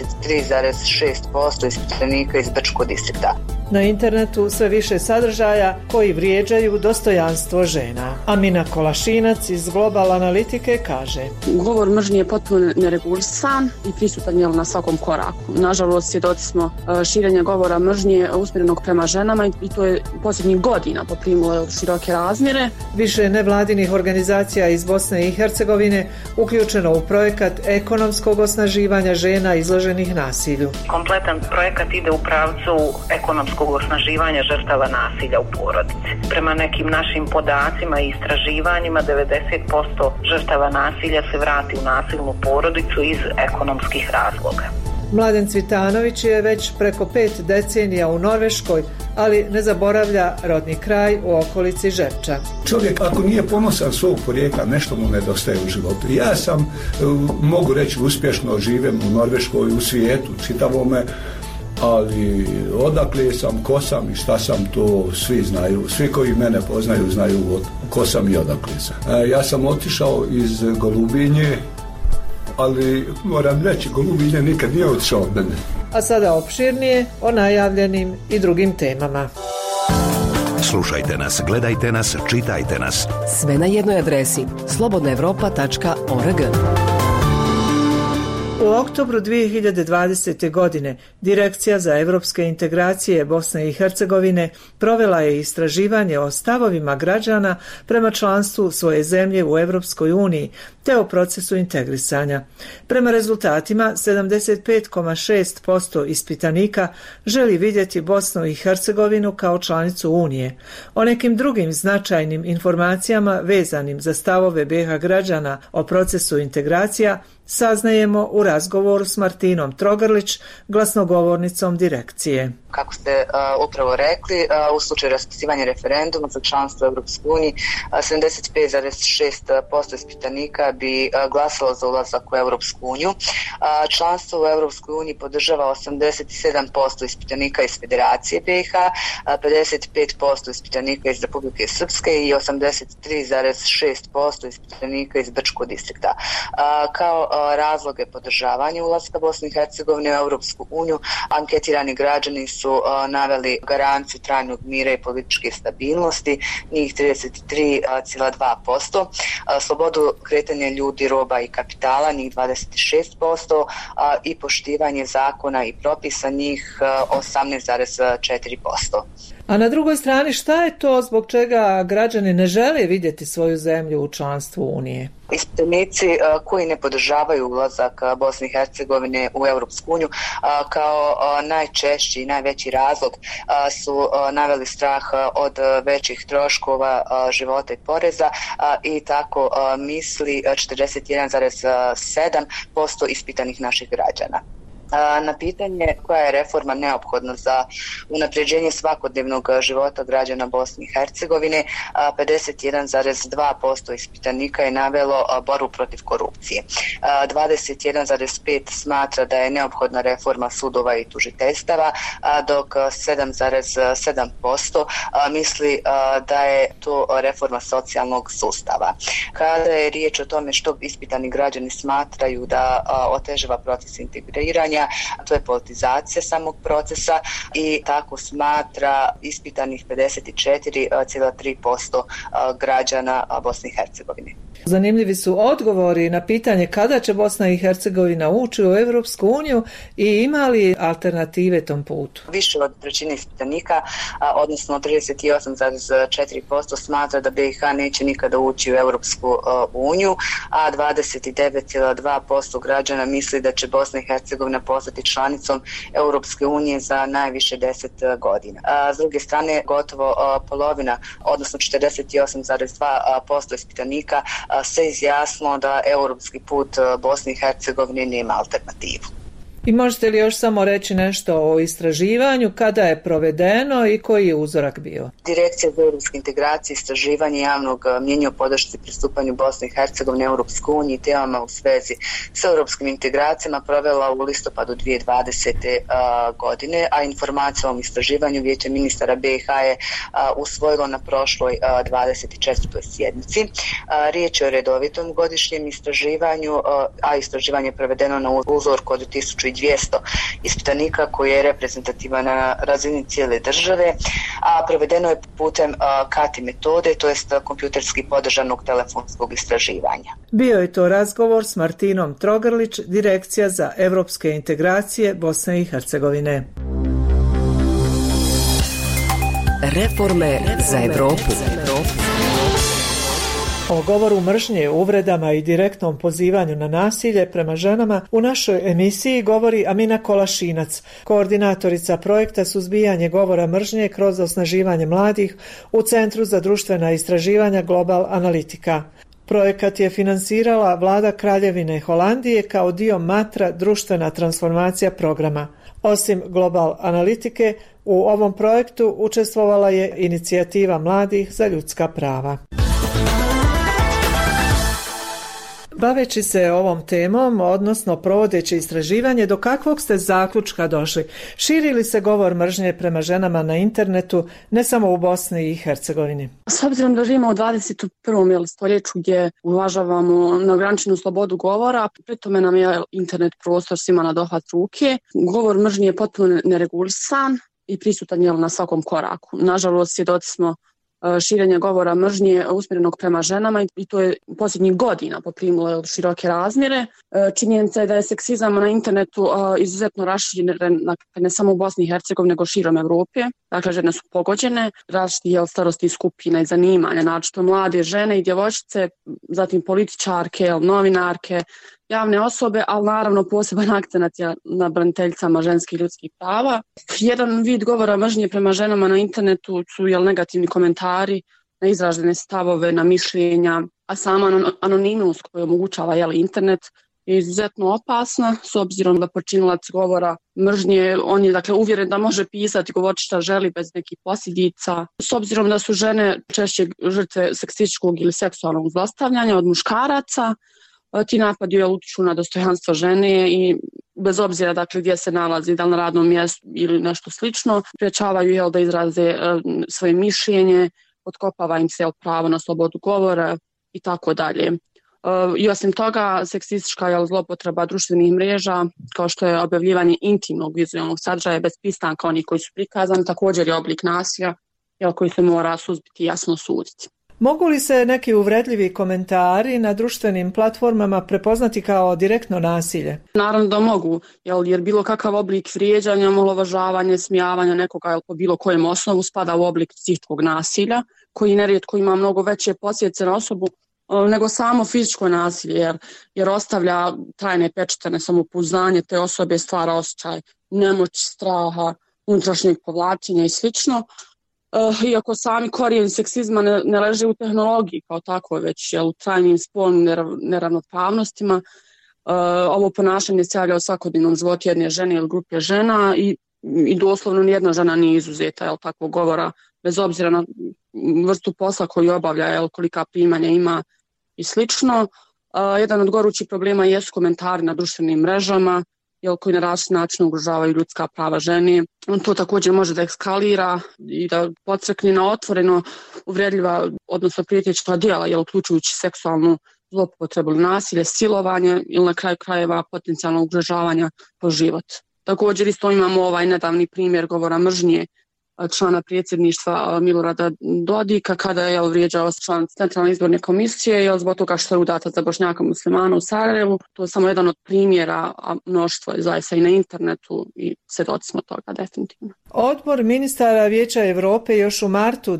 83,6% ispitanika iz Brčkog distrikta. Na internetu sve više sadržaja koji vrijeđaju dostojanstvo žena. Amina Kolašinac iz Global Analitike kaže: Govor mržnje je potpuno neregulisan i prisutan je na svakom koraku. Nažalost, svjedoci smo širenja govora mržnje usmjerenog prema ženama i to je posljednjih godina poprimilo široke razmjere. Više nevladinih organizacija iz Bosne i Hercegovine uključeno u projekat ekonomskog osnaživanja žena izloženih nasilju. Kompletan projekat ide u pravcu ekonomskog osnaživanja žrtava nasilja u porodici. Prema nekim našim podacima i istraživanjima 90% žrtava nasilja se vrati u nasilnu porodicu iz ekonomskih razloga. Mladen Cvitanović je već preko 5 decenija u Norveškoj, ali ne zaboravlja rodni kraj u okolici Žepča. Čovjek ako nije ponosan svog porijekla, nešto mu nedostaje u životu. Ja sam, mogu reći, uspješno živim u Norveškoj, u svijetu, čitavome, ali odakle sam, ko sam i šta sam, to svi znaju. Svi koji mene poznaju znaju ko sam i odakle sam. Ja sam otišao iz Golubinje, ali moram reći, Golubinje nikad nije otišao od mene. A sada opširnije o najavljenim i drugim temama. Slušajte nas, gledajte nas, čitajte nas. Sve na jednoj adresi slobodnaevropa.org. U oktobru 2020. godine Direkcija za evropske integracije Bosne i Hercegovine provela je istraživanje o stavovima građana prema članstvu svoje zemlje u Evropskoj uniji te o procesu integrisanja. Prema rezultatima 75,6% ispitanika želi vidjeti Bosnu i Hercegovinu kao članicu Unije. O nekim drugim značajnim informacijama vezanim za stavove BiH građana o procesu integracija saznajemo u razgovoru s Martinom Trogrlić, glasnogovornicom direkcije. Kako ste upravo rekli, u slučaju raspisivanja referenduma za članstvo u Europskoj uniji, 75,6% ispitanika bi glasalo za ulazak u Europsku uniju. Članstvo u Europskoj uniji podržava 87% ispitanika iz Federacije BiH, 55% ispitanika iz Republike Srpske i 83,6% ispitanika iz Brčkog distrikta. Kao razloge podržavanja ulaska Bosne i Hercegovine u Europsku uniju, anketirani građani su naveli garanciju trajnog mira i političke stabilnosti, njih 33,2%, slobodu kretanja ljudi, roba i kapitala, njih 26%, i poštivanje zakona i propisa, njih 18,4%. A na drugoj strani, šta je to zbog čega građani ne žele vidjeti svoju zemlju u članstvu Unije? Ispitanici koji ne podržavaju ulazak Bosne i Hercegovine u Europsku uniju kao najčešći i najveći razlog su naveli strah od većih troškova života i poreza i tako misli 41,7% ispitanih naših građana. Na pitanje koja je reforma neophodna za unapređenje svakodnevnog života građana Bosne i Hercegovine, 51,2% ispitanika je navelo borbu protiv korupcije. 21,5% smatra da je neophodna reforma sudova i tužiteljstava, dok 7,7% misli da je to reforma socijalnog sustava. Kada je riječ o tome što ispitani građani smatraju da otežava proces integriranja, to je politizacija samog procesa i tako smatra ispitanih 54,3% građana Bosne i Hercegovine. Zanimljivi su odgovori na pitanje kada će Bosna i Hercegovina ući u Europsku uniju i ima li alternative tom putu. Više od trećine ispitanika, odnosno 38,4% smatra da BiH neće nikada ući u Europsku uniju, a 29,2% građana misli da će Bosna i Hercegovina postati članicom Europske unije za najviše 10 godina. S druge strane, gotovo polovina, odnosno 48,2% ispitanika se izjasnilo da europski put Bosne i Hercegovine nema alternativu. I možete li još samo reći nešto o istraživanju, kada je provedeno i koji je uzorak bio? Direkcija za europske integracije, istraživanje javnog mnjenja o podršci pristupanju Bosne i Hercegovine Europskoj uniji i temama u svezi sa europskim integracijama provela u listopadu 2020. godine, a informacija o ovom istraživanju Vijeće ministara BiH je usvojilo na prošloj 24. sjednici. Riječ je o redovitom godišnjem istraživanju, a istraživanje je provedeno na uzorku od 1200 ispitanika koji je reprezentativan na razini cijele države, a provedeno je putem KATI metode, to jest kompjuterski podržanog telefonskog istraživanja. Bio je to razgovor s Martinom Trogrlić, Direkcija za europske integracije Bosne i Hercegovine. Reforme za Evropu. O govoru mržnje, uvredama i direktnom pozivanju na nasilje prema ženama u našoj emisiji govori Amina Kolašinac, koordinatorica projekta Suzbijanje govora mržnje kroz osnaživanje mladih u Centru za društvena istraživanja Global Analitika. Projekat je finansirala vlada Kraljevine Holandije kao dio matra društvena transformacija programa. Osim Global Analitike, u ovom projektu učestvovala je inicijativa mladih za ljudska prava. Baveći se ovom temom, odnosno provodeći istraživanje, do kakvog ste zaključka došli? Širi li se govor mržnje prema ženama na internetu, ne samo u Bosni i Hercegovini? S obzirom da živimo u 21. stoljeću gdje uvažavamo neograničenu slobodu govora, pritome nam je internet prostor svima na dohvat ruke, govor mržnje je potpuno neregulisan i prisutan je na svakom koraku. Nažalost, svjedoci smo širenja govora mržnje usmjerenog prema ženama i to je posljednjih godina poprimilo široke razmjere. Činjenica je da je seksizam na internetu izuzetno raširen ne samo u Bosni i Hercegovini nego širom Evrope. Dakle, žene su pogođene, različitih starosti skupina i zanimanja, naročito mlade žene i djevojčice, zatim političarke, novinarke, javne osobe, ali naravno poseban akcenat je na braniteljicama ženskih ljudskih prava. Jedan vid govora mržnje prema ženama na internetu su negativni komentari na izražene stavove, na mišljenja, a sama anonimnost koju omogućava internet je izuzetno opasna s obzirom da počinilac govora mržnje, on je uvjeren da može pisati, govoriti šta želi bez nekih posljedica. S obzirom da su žene češće žrtve seksističkog ili seksualnog zlostavljanja od muškaraca, ti napadi utiču na dostojanstvo žene i bez obzira gdje se nalazi, da li na radnom mjestu ili nešto slično, sprječavaju da izraze svoje mišljenje, potkopava im se pravo na slobodu govora i tako dalje. I osim toga, seksistička zlopotreba društvenih mreža, kao što je objavljivanje intimnog vizualnog sadržaja bez pristanka onih koji su prikazani, također je oblik nasilja koji se mora suzbiti i jasno suditi. Mogu li se neki uvredljivi komentari na društvenim platformama prepoznati kao direktno nasilje? Naravno da mogu, jer bilo kakav oblik vrijeđanja, omalovažavanja, smijavanja nekoga po bilo kojem osnovu spada u oblik psihičkog nasilja, koji nerijetko ima mnogo veće posljedice na osobu nego samo fizičko nasilje, jer ostavlja trajne pečate na samopouzdanje te osobe, stvara osjećaj nemoći, straha, unutrašnjeg povlačenja i slično. Iako sami korijen seksizma ne leže u tehnologiji kao tako, već u trajnim spolnim neravnopravnostima. Ovo ponašanje se javlja u svakodnevnom životu jedne žene ili grupe žena i doslovno nijedna žena nije izuzeta takvog govora, bez obzira na vrstu posla koju obavlja, kolika primanja ima i slično. Jedan od gorućih problema jesu komentari na društvenim mrežama, koji na različit način ugrožavaju ljudska prava žene. On to također može da eskalira i da podstakne na otvoreno uvredljiva, odnosno prijetečna djela, uključujući seksualnu zloupotrebu ili nasilje, silovanje ili na kraju krajeva potencijalno ugrožavanja po život. Također isto imamo ovaj nedavni primjer govora mržnje člana predsjedništva Milorada Dodika kada je vrijeđao član Centralne izborne komisije zbog toga što je udata za Bošnjaka muslimana u Sarajevu. To je samo jedan od primjera, a mnoštvo je zaista i na internetu i svjedoci smo toga definitivno. Odbor ministara Vijeća Europe još u martu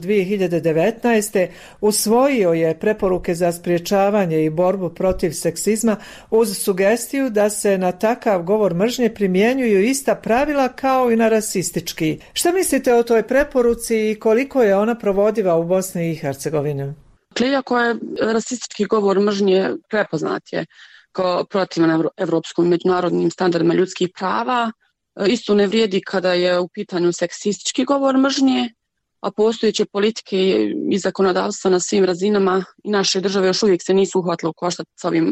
2019. usvojio je preporuke za sprječavanje i borbu protiv seksizma uz sugestiju da se na takav govor mržnje primjenjuju ista pravila kao i na rasistički. Šta mislite o toj preporuci i koliko je ona provodiva u Bosni i Hercegovini? Iako je rasistički govor mržnje prepoznat je kao protivan evropskom međunarodnim standardima ljudskih prava. Isto ne vrijedi kada je u pitanju seksistički govor mržnje, a postojeće politike i zakonodavstva na svim razinama i naše države još uvijek se nisu uhvatile u koštac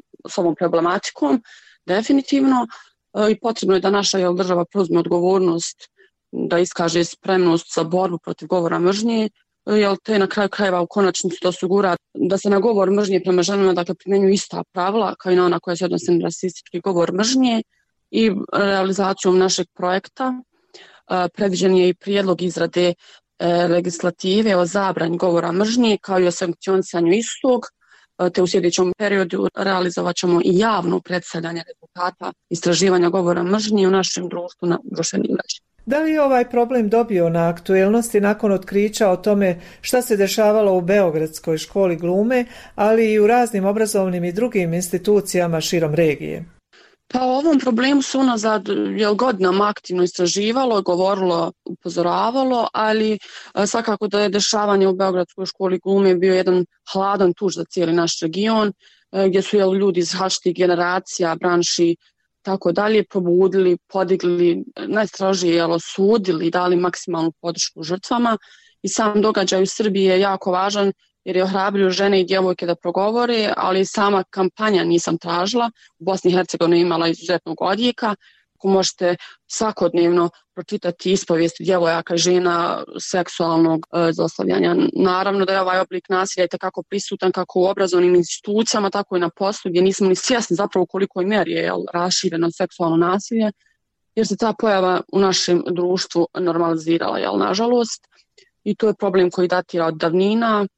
s ovom problematikom, definitivno. I potrebno je da naša država preuzme odgovornost, da iskaže spremnost za borbu protiv govora mržnje, te na kraju krajeva u konačnici to osigura da se na govor mržnje prema ženama dakle, primjenjuju ista pravila kao i na ona koja se odnose na rasistički govor mržnje. I realizacijom našeg projekta predviđen je i prijedlog izrade legislative o zabrani govora mržnje kao i o sankcionisanju istog, te u sljedećem periodu realizovat ćemo i javno predstavljanje rezultata istraživanja govora mržnje u našem društvu na društvenim mrežama. Da li je ovaj problem dobio na aktuelnosti nakon otkrića o tome šta se dešavalo u Beogradskoj školi glume, ali i u raznim obrazovnim i drugim institucijama širom regije? Pa o ovom problemu se unazad godinama aktivno istraživalo, govorilo, upozoravalo, ali svakako da je dešavanje u Beogradskoj školi glume bio jedan hladan tuš za cijeli naš region, gdje su ljudi iz različitih generacija, branši, tako dalje, probudili, podigli, najstrožije osudili, dali maksimalnu podršku žrtvama. I sam događaj u Srbiji je jako važan jer je ohrabrio žene i djevojke da progovore, ali sama kampanja Nisam tražila u Bosni i Hercegovini imala izuzetnog odjeka. Ako možete svakodnevno pročitati ispovijesti djevojaka i žena seksualnog zlostavljanja. Naravno da je ovaj oblik nasilja itekako prisutan kako u obrazovnim institucijama, tako i na poslu gdje nismo ni svjesni zapravo u kolikoj mjeri je rašireno seksualno nasilje, jer se ta pojava u našem društvu normalizirala, nažalost. I to je problem koji datira od davnina.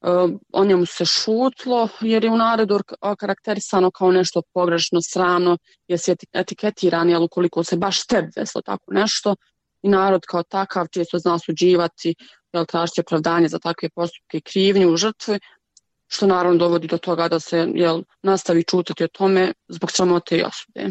O njemu se šutlo jer je u narodu okarakterisano kao nešto pogrešno, sramno, jer se etiketirani, ukoliko se baš tebi desilo tako nešto i narod kao takav često zna osuđivati, tražiti opravdanje za takve postupke i krivnju u žrtvi, što naravno dovodi do toga da se nastavi čutati o tome zbog sramote i osude.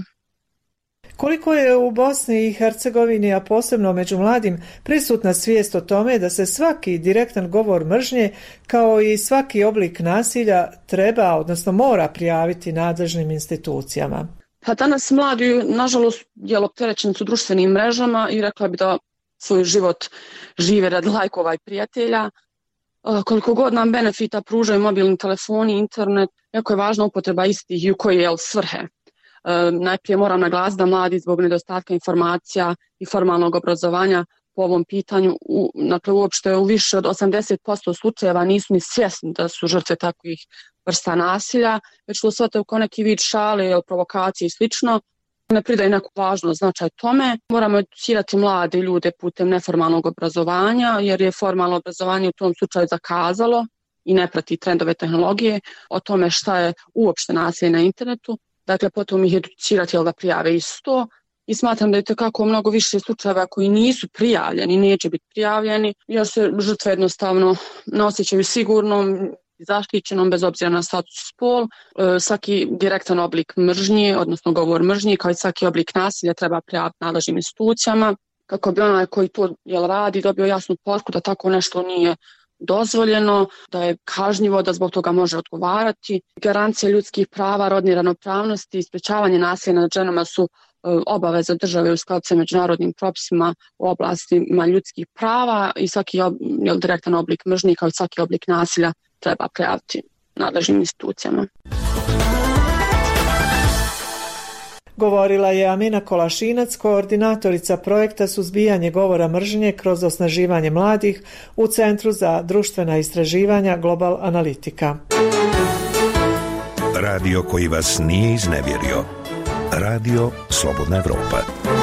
Koliko je u Bosni i Hercegovini, a posebno među mladim, prisutna svijest o tome da se svaki direktan govor mržnje, kao i svaki oblik nasilja, treba, odnosno mora prijaviti nadležnim institucijama? Pa danas mladi, nažalost, opterećeni su društvenim mrežama i rekla bi da svoj život žive radi lajkova i prijatelja. Koliko god nam benefita pružaju mobilni telefoni, internet, jako je važna upotreba istih i u koje svrhe. Najprije moram naglasiti da mladi zbog nedostatka informacija i formalnog obrazovanja po ovom pitanju, uopšte u više od 80% slučajeva nisu ni svjesni da su žrtve takvih vrsta nasilja, već to shvataju kao neki vid šale, provokacije i slično. Ne pridaje neku važnost značaj tome. Moramo educirati mlade ljude putem neformalnog obrazovanja, jer je formalno obrazovanje u tom slučaju zakazalo i ne prati trendove tehnologije o tome šta je uopšte nasilje na internetu. Dakle, potom ih educirati da prijave isto i smatram da je tekako mnogo više slučajeva koji nisu prijavljeni, neće biti prijavljeni, jer se žrtve jednostavno ne osjećaju sigurnom i zaštićenom bez obzira na status spol. Svaki direktan oblik mržnje, odnosno govor mržnje, kao i svaki oblik nasilja treba prijaviti nadležnim institucijama, kako bi onaj koji to radi dobio jasnu poruku da tako nešto nije dozvoljeno, da je kažnjivo, da zbog toga može odgovarati. Garancije ljudskih prava, rodne ravnopravnosti i sprečavanje nasilja nad ženama su obaveza države u skladu sa međunarodnim propisima u oblastima ljudskih prava i svaki direktan oblik mržnje kao i svaki oblik nasilja treba prijaviti nadležnim institucijama. Govorila je Amina Kolašinac, koordinatorica projekta Suzbijanje govora mržnje kroz osnaživanje mladih u Centru za društvena istraživanja Global Analitika. Radio koji vas nije iznevjerio. Radio Slobodna Evropa.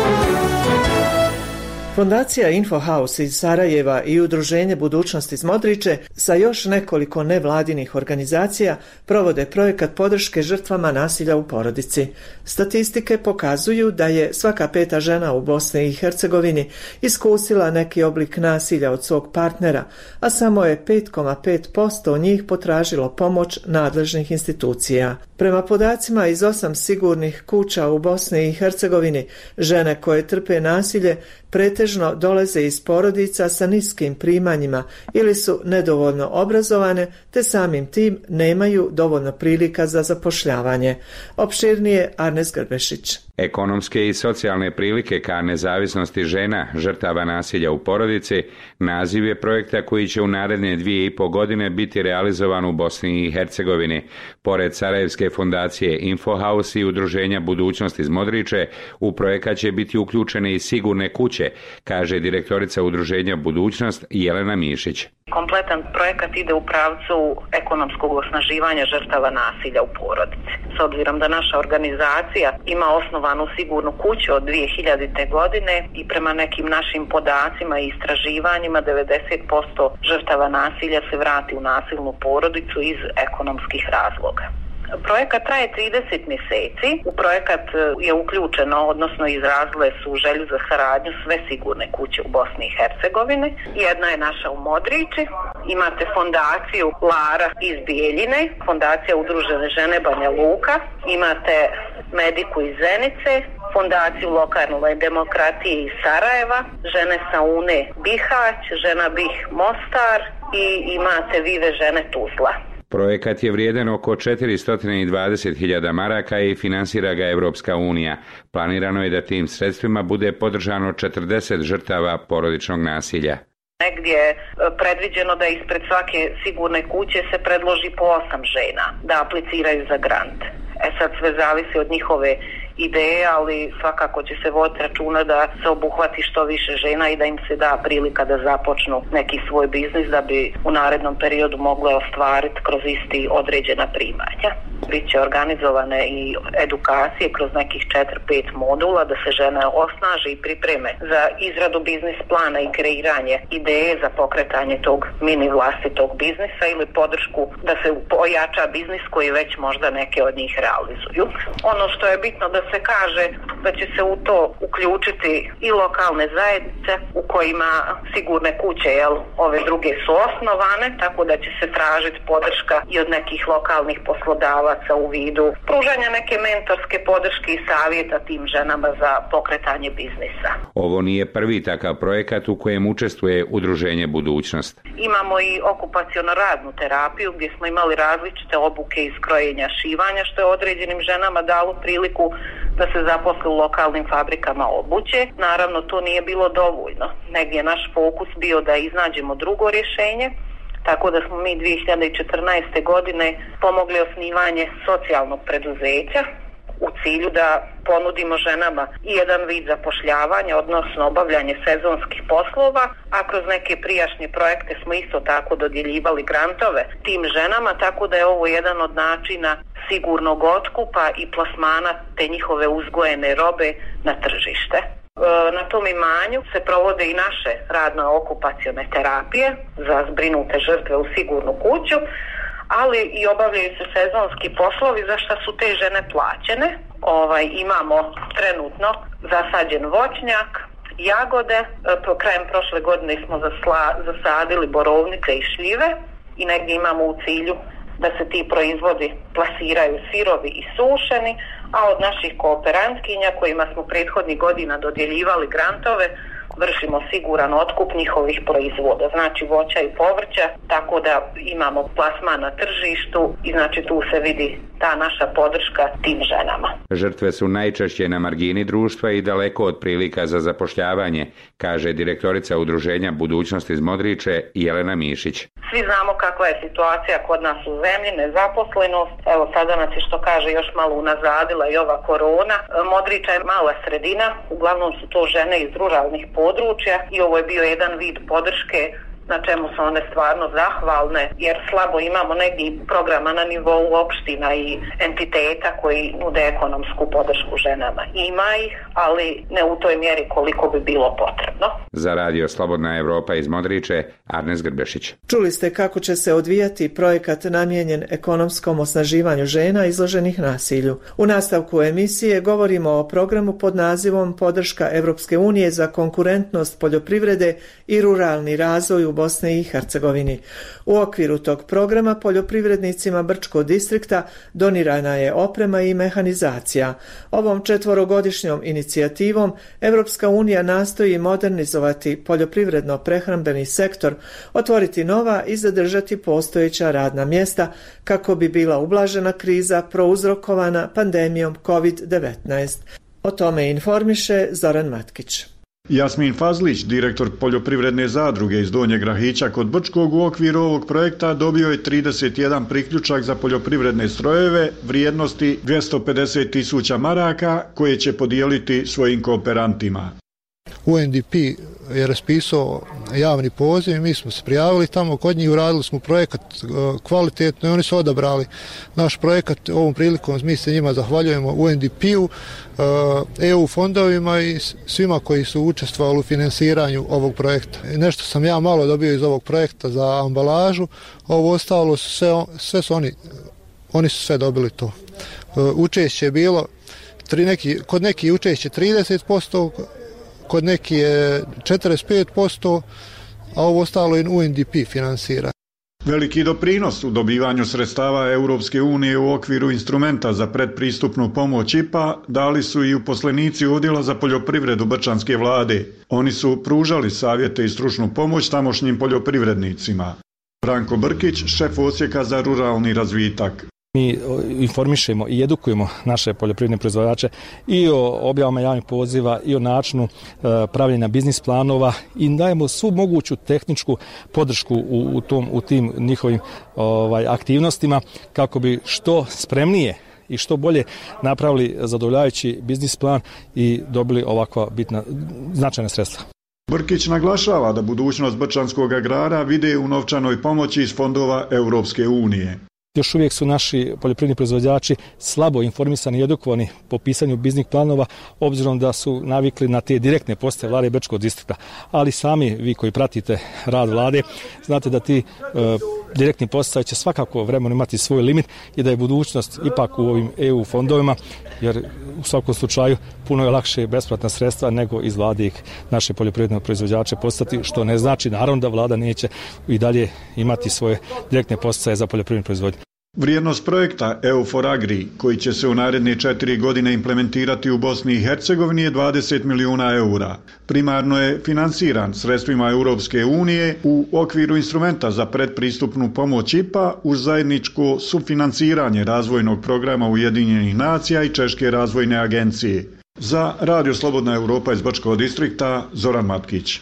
Fondacija Infohouse iz Sarajeva i Udruženje Budućnost iz Modriče sa još nekoliko nevladinih organizacija provode projekat podrške žrtvama nasilja u porodici. Statistike pokazuju da je svaka 5. žena u Bosni i Hercegovini iskusila neki oblik nasilja od svog partnera, a samo je 5,5% njih potražilo pomoć nadležnih institucija. Prema podacima iz 8 sigurnih kuća u Bosni i Hercegovini, žene koje trpe nasilje pretežno dolaze iz porodica sa niskim primanjima ili su nedovoljno obrazovane, te samim tim nemaju dovoljno prilika za zapošljavanje. Opširnije Arnes Grbešić. Ekonomske i socijalne prilike ka nezavisnosti žena žrtava nasilja u porodici naziv je projekta koji će u naredne 2,5 godine biti realizovan u Bosni i Hercegovini. Pored Sarajevske fondacije Infohouse i Udruženja Budućnost iz Modriče, u projekat će biti uključene i sigurne kuće, kaže direktorica Udruženja Budućnost Jelena Mišić. Kompletan projekat ide u pravcu ekonomskog osnaživanja žrtava nasilja u porodici. S obzirom da naša organizacija ima osnovanu sigurnu kuću od 2000. godine i prema nekim našim podacima i istraživanjima 90% žrtava nasilja se vrati u nasilnu porodicu iz ekonomskih razloga. Projekat traje 30 mjeseci. U projekat je uključeno, odnosno izrazile su želju za saradnju sve sigurne kuće u Bosni i Hercegovini. Jedna je naša u Modriči. Imate fondaciju Lara iz Bijeljine, fondacija Udružene žene Banja Luka. Imate Mediku iz Zenice, fondaciju Lokalne demokratije iz Sarajeva, žene Saune Bihać, žena Bih Mostar i imate Vive žene Tuzla. Projekat je vrijedan oko 420.000 maraka i finansira ga Evropska unija. Planirano je da tim sredstvima bude podržano 40 žrtava porodičnog nasilja. Negdje je predviđeno da ispred svake sigurne kuće se predloži po 8 žena da apliciraju za grant. Sad sve zavisi od njihove ideje, ali svakako će se voditi računa da se obuhvati što više žena i da im se da prilika da započnu neki svoj biznis da bi u narednom periodu mogle ostvariti kroz isti određena primanja. Biće organizovane i edukacije kroz nekih 4-5 modula da se žene osnaže i pripreme za izradu biznis plana i kreiranje ideje za pokretanje tog mini vlastitog biznisa ili podršku da se ojača biznis koji već možda neke od njih realizuju. Ono što je bitno da se kaže da će se u to uključiti i lokalne zajednice u kojima sigurne kuće, ove druge su osnovane, tako da će se tražiti podrška i od nekih lokalnih poslodavaca u vidu pružanja neke mentorske podrške i savjeta tim ženama za pokretanje biznisa. Ovo nije prvi takav projekat u kojem učestvuje Udruženje Budućnost. Imamo i okupaciono-radnu terapiju gdje smo imali različite obuke iz krojenja šivanja, što je određenim ženama dalo priliku da se zaposle u lokalnim fabrikama obuće. Naravno, to nije bilo dovoljno. Negdje je naš fokus bio da iznađemo drugo rješenje, tako da smo mi 2014. godine pomogli osnivanje socijalnog preduzeća u cilju da ponudimo ženama i jedan vid zapošljavanja, odnosno obavljanje sezonskih poslova, a kroz neke prijašnje projekte smo isto tako dodjeljivali grantove tim ženama, tako da je ovo jedan od načina sigurnog otkupa i plasmana te njihove uzgojene robe na tržište. Na tom imanju se provode i naše radno-okupacione terapije za zbrinute žrtve u sigurnu kuću, ali i obavljaju se sezonski poslovi za što su te žene plaćene. Imamo trenutno zasađen voćnjak, jagode, krajem prošle godine smo zasadili borovnice i šljive i negdje imamo u cilju da se ti proizvodi plasiraju sirovi i sušeni, a od naših kooperantkinja kojima smo prethodnih godina dodjeljivali grantove vršimo siguran otkup njihovih proizvoda, znači voća i povrća, tako da imamo plasman na tržištu i znači tu se vidi ta naša podrška tim ženama. Žrtve su najčešće na margini društva i daleko od prilika za zapošljavanje, kaže direktorica Udruženja Budućnost iz Modriče Jelena Mišić. Svi znamo kakva je situacija kod nas u zemlji, nezaposlenost, evo sada nas je što kaže još malo unazadila i ova korona. Modriča je mala sredina, uglavnom su to žene iz ruralnih područja i ovo je bio jedan vid podrške na čemu su one stvarno zahvalne, jer slabo imamo negdje programa na nivou opština i entiteta koji nude ekonomsku podršku ženama. Ima ih, ali ne u toj mjeri koliko bi bilo potrebno. Za Radio Slobodna Evropa iz Modriče, Arnes Grbešić. Čuli ste kako će se odvijati projekat namijenjen ekonomskom osnaživanju žena izloženih nasilju. U nastavku emisije govorimo o programu pod nazivom Podrška Evropske unije za konkurentnost poljoprivrede i ruralni razvoj u u Bosni i Hercegovini. U okviru tog programa poljoprivrednicima Brčkog distrikta donirana je oprema i mehanizacija. Ovom 4-godišnjom inicijativom Evropska unija nastoji modernizovati poljoprivredno-prehrambeni sektor, otvoriti nova i zadržati postojeća radna mjesta kako bi bila ublažena kriza prouzrokovana pandemijom COVID-19. O tome informiše Zoran Matkić. Jasmin Fazlić, direktor poljoprivredne zadruge iz Donjeg Rahića kod Brčkog, u okviru ovog projekta dobio je 31 priključak za poljoprivredne strojeve vrijednosti 250.000 maraka koje će podijeliti svojim kooperantima. UNDP je raspisao javni poziv i mi smo se prijavili tamo kod njih, uradili smo projekat kvalitetno i oni su odabrali naš projekat. Ovom prilikom mi se njima zahvaljujemo, UNDP-u, EU fondovima i svima koji su učestvovali u finansiranju ovog projekta. Nešto sam ja malo dobio iz ovog projekta za ambalažu, ovo ostalo sve su oni su sve dobili to. Učešće je bilo, kod nekih učešće 30%, kod neki je 45%, a ovo ostalo je UNDP finansira. Veliki doprinos u dobivanju sredstava Europske unije u okviru instrumenta za predpristupnu pomoć IPA dali su i uposlenici Odjela za poljoprivredu Brčanske vlade. Oni su pružali savjete i stručnu pomoć tamošnjim poljoprivrednicima. Branko Brkić, šef Odsjeka za ruralni razvitak. Mi informišemo i edukujemo naše poljoprivredne proizvođače i o objavama javnih poziva i o načinu pravljenja biznis planova i dajemo svu moguću tehničku podršku u tim njihovim aktivnostima kako bi što spremnije i što bolje napravili zadovoljavajući biznis plan i dobili ovakva bitna značajna sredstva. Brkić naglašava da budućnost brčanskog agrara vide u novčanoj pomoći iz fondova Europske unije. Još uvijek su naši poljoprivredni proizvođači slabo informisani i edukovani po pisanju biznis planova, obzirom da su navikli na te direktne postaje vlade Brčkog distrikta. Ali sami vi koji pratite rad vlade, znate da ti direktni postaje će svakako vremenom imati svoj limit i da je budućnost ipak u ovim EU fondovima, jer u svakom slučaju puno je lakše besplatna sredstva nego iz vlade naše poljoprivredne proizvođače postati, što ne znači naravno da vlada neće i dalje imati svoje direktne postaje za poljoprivrednu proizvodnju. Vrijednost projekta EU4Agri, koji će se u naredne 4 godine implementirati u Bosni i Hercegovini, je 20 milijuna eura. Primarno je finansiran sredstvima Europske unije u okviru instrumenta za predpristupnu pomoć IPA uz zajedničko sufinansiranje razvojnog programa Ujedinjenih nacija i Češke razvojne agencije. Za Radio Slobodna Europa iz Brčkog distrikta, Zoran Matkić.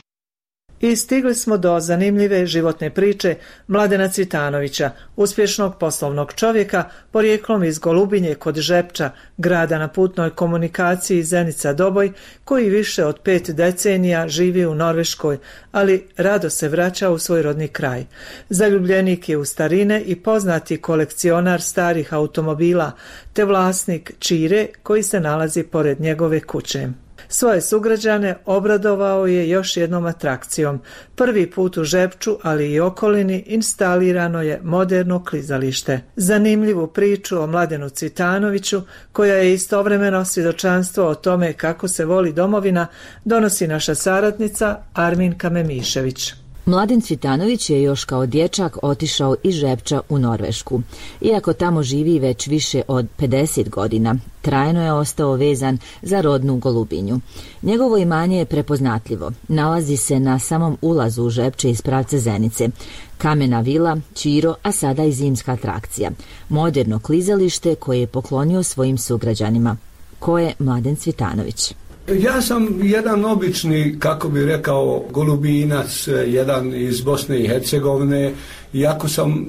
I stigli smo do zanimljive životne priče Mladena Cvitanovića, uspješnog poslovnog čovjeka, porijeklom iz Golubinje kod Žepča, grada na putnoj komunikaciji Zenica-Doboj, koji više od 5 decenija živi u Norveškoj, ali rado se vraća u svoj rodni kraj. Zaljubljenik je u starine i poznati kolekcionar starih automobila, te vlasnik Čire koji se nalazi pored njegove kuće. Svoje sugrađane obradovao je još jednom atrakcijom. Prvi put u Žepču, ali i okolini, instalirano je moderno klizalište. Zanimljivu priču o Mladenu Cvitanoviću, koja je istovremeno svjedočanstvo o tome kako se voli domovina, donosi naša saradnica Arminka Memišević. Mladen Cvitanović je još kao dječak otišao iz Žepča u Norvešku. Iako tamo živi već više od 50 godina, trajno je ostao vezan za rodnu Golubinju. Njegovo imanje je prepoznatljivo. Nalazi se na samom ulazu u Žepče iz pravca Zenice. Kamena vila, Čiro, a sada i zimska atrakcija. Moderno klizalište koje je poklonio svojim sugrađanima. Ko je Mladen Cvitanović? Ja sam jedan obični, kako bi rekao, golubinac, jedan iz Bosne i Hercegovine. Iako sam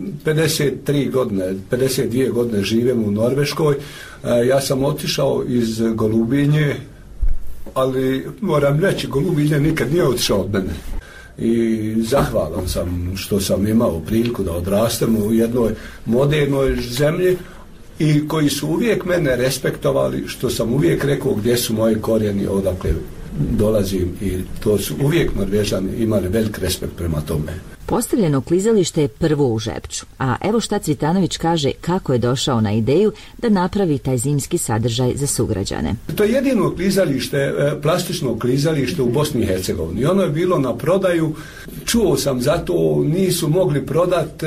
52 godine živim u Norveškoj, ja sam otišao iz Golubinje, ali moram reći, Golubinje nikad nije otišao od mene. I zahvalan sam što sam imao priliku da odrastem u jednoj modernoj zemlji i koji su uvijek mene respektovali, što sam uvijek rekao gdje su moji korijeni, odakle dolazim, i to su uvijek Norvežani imali velik respekt prema tome. Postavljeno klizalište je prvo u Žepču, a evo šta Cvitanović kaže kako je došao na ideju da napravi taj zimski sadržaj za sugrađane. To je jedino klizalište, plastično klizalište u Bosni i Hercegovini. Ono je bilo na prodaju, čuo sam za to, nisu mogli prodati.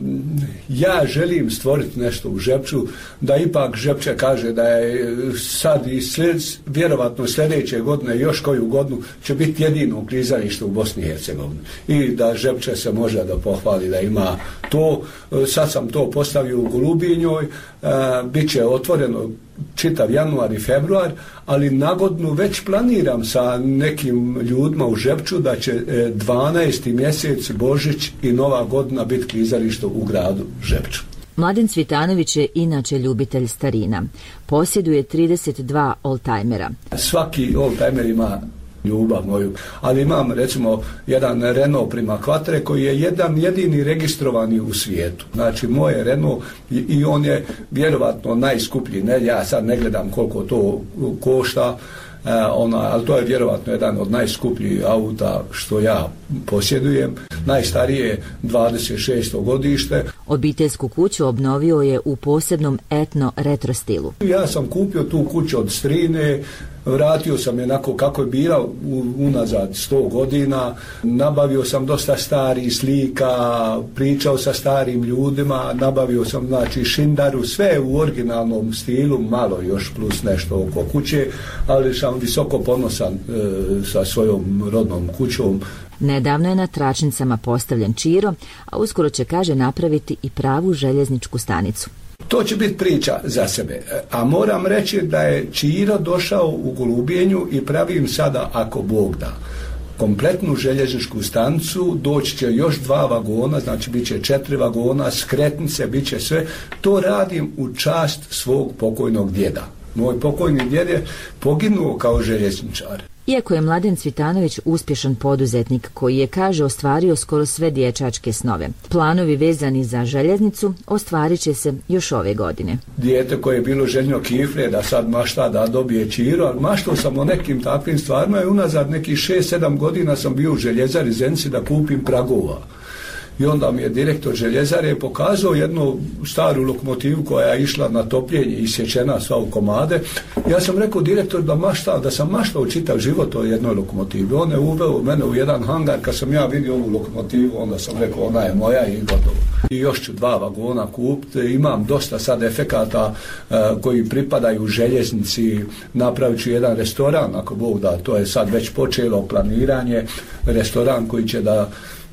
Ja želim stvoriti nešto u Žepču, da ipak Žepče kaže da je sad i vjerovatno sljedeće godine, još koju godinu, će biti jedino klizalište u Bosni i Hercegovini. I da Žepče se može da pohvali da ima to. Sad sam to postavio u Golubinjoj, bit će otvoreno čitav januar i februar, ali na godinu već planiram sa nekim ljudima u Žepču da će 12. mjesec, Božić i Nova godina biti klizalište u gradu Žepču. Mladen Cvitanović je inače ljubitelj starina. Posjeduje 32 oldtimera. Svaki oldtimer ima ljubav moju, ali imam recimo jedan Renault Prima Quattro koji je jedan jedini registrovani u svijetu. Znači moje Renault i on je vjerovatno najskuplji, ne, ja sad ne gledam koliko to košta, ali to je vjerovatno jedan od najskupljih auta što ja posjedujem. Najstarije je 26. godište. Obiteljsku kuću obnovio je u posebnom etno retro stilu. Ja sam kupio tu kuću od strine, vratio sam je onako kako je bila unazad 100 godina, nabavio sam dosta starih slika, pričao sa starim ljudima, nabavio sam znači šindaru, sve u originalnom stilu, malo još plus nešto oko kuće, ali sam visoko ponosan sa svojom rodnom kućom. Nedavno je na tračnicama postavljen Čiro, a uskoro će, kaže, napraviti i pravu željezničku stanicu. To će biti priča za sebe, a moram reći da je Čiro došao u Golubinju i pravim sada, ako Bog da, kompletnu željezničku stanicu, doći će još 2 vagona, znači bit će 4 vagona, skretnice, bit će sve. To radim u čast svog pokojnog djeda. Moj pokojni djed je poginuo kao željezničar. Iako je Mladen Cvitanović uspješan poduzetnik koji je, kaže, ostvario skoro sve dječačke snove, planovi vezani za željeznicu ostvarit će se još ove godine. Dijete koje je bilo željno kifle da sad mašta da dobije Čiro, ali maštao sam o nekim takvim stvarima i unazad nekih 6-7 godina sam bio u željezari Zenci da kupim pragova. I onda mi je direktor željezare pokazao jednu staru lokomotivu koja je išla na topljenje i sječena sva u komade. Ja sam rekao direktor da sam maštao čitav život o jednoj lokomotivi. On je uveo mene u jedan hangar, kad sam ja vidio ovu lokomotivu, onda sam rekao ona je moja i gotovo. I još ću 2 vagona kupiti, imam dosta sad efekata koji pripadaju željeznici, napravit ću jedan restoran, ako Bog da, to je sad već počelo planiranje, restoran koji će da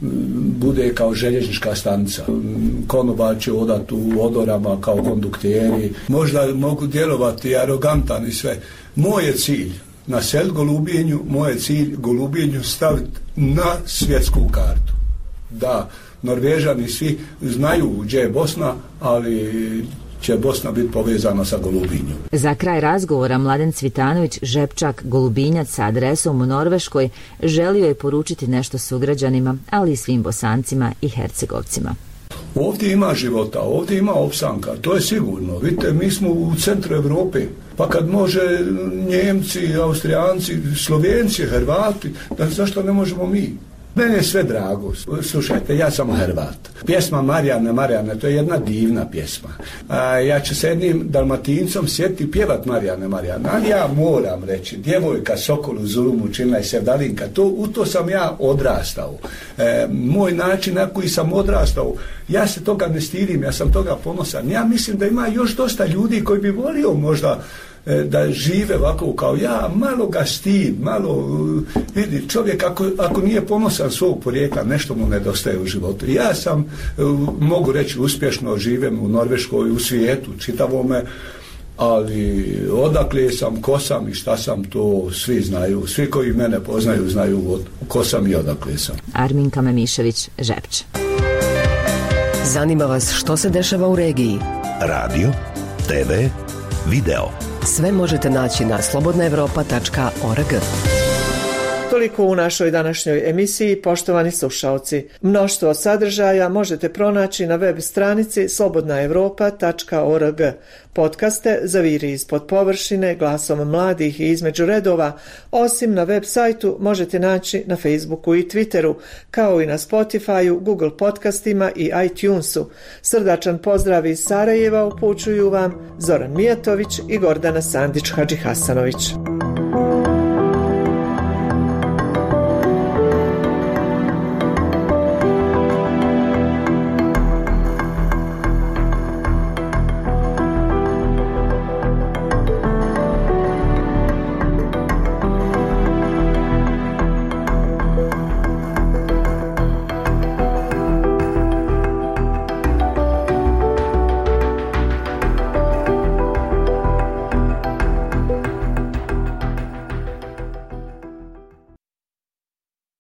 bude kao željeznička stanica. Konobar će odati u odorama kao kondukteri. Možda mogu djelovati arogantan i sve. Moj je cilj naseliti Golubinju, moj je cilj Golubinju staviti na svjetsku kartu. Da, Norvežani svi znaju gdje je Bosna, ali će Bosna biti povezana sa Golubinjom. Za kraj razgovora Mladen Cvitanović, Žepčak, Golubinjac sa adresom u Norveškoj, želio je poručiti nešto sugrađanima, ali i svim Bosancima i Hercegovcima. Ovdje ima života, ovdje ima opstanka, to je sigurno. Vidite, mi smo u centru Europe, pa kad može Njemci, Austrijanci, Slovenci, Hrvati, zašto ne možemo mi? Mene je sve drago. Slušajte, ja sam Hrvat. Pjesma Marijane, to je jedna divna pjesma. Ja ću se jednim Dalmatincom sjetiti pjevat Marijane, ali ja moram reći, djevojka Sokolu Zulumu činila je Sevdalinka, u to sam ja odrastao. Moj način na koji sam odrastao, ja se toga ne stidim, ja sam toga ponosan. Ja mislim da ima još dosta ljudi koji bi volio možda da žive ovako kao ja, malo ga stid, malo vidi, čovjek ako nije ponosan svog porijekla, nešto mu nedostaje u životu. Ja sam, mogu reći, uspješno živim u Norveškoj, u svijetu čitavome, ali odakle sam, ko sam i šta sam, to svi znaju. Svi koji mene poznaju znaju ko sam i odakle sam. Arminka Memišević, Žepč. Zanima vas što se dešava u regiji? Radio, TV, video. Sve možete naći na slobodnaevropa.org. Toliko u našoj današnjoj emisiji, poštovani slušaoci. Mnoštvo sadržaja možete pronaći na web stranici slobodnaevropa.org. Podcaste za Viri ispod površine, Glasom mladih i Između redova, osim na web sajtu možete naći na Facebooku i Twitteru, kao i na Spotifyu, Google podcastima i iTunesu. Srdačan pozdrav iz Sarajeva upućuju vam Zoran Mijatović i Gordana Sandić-Hadžihasanović.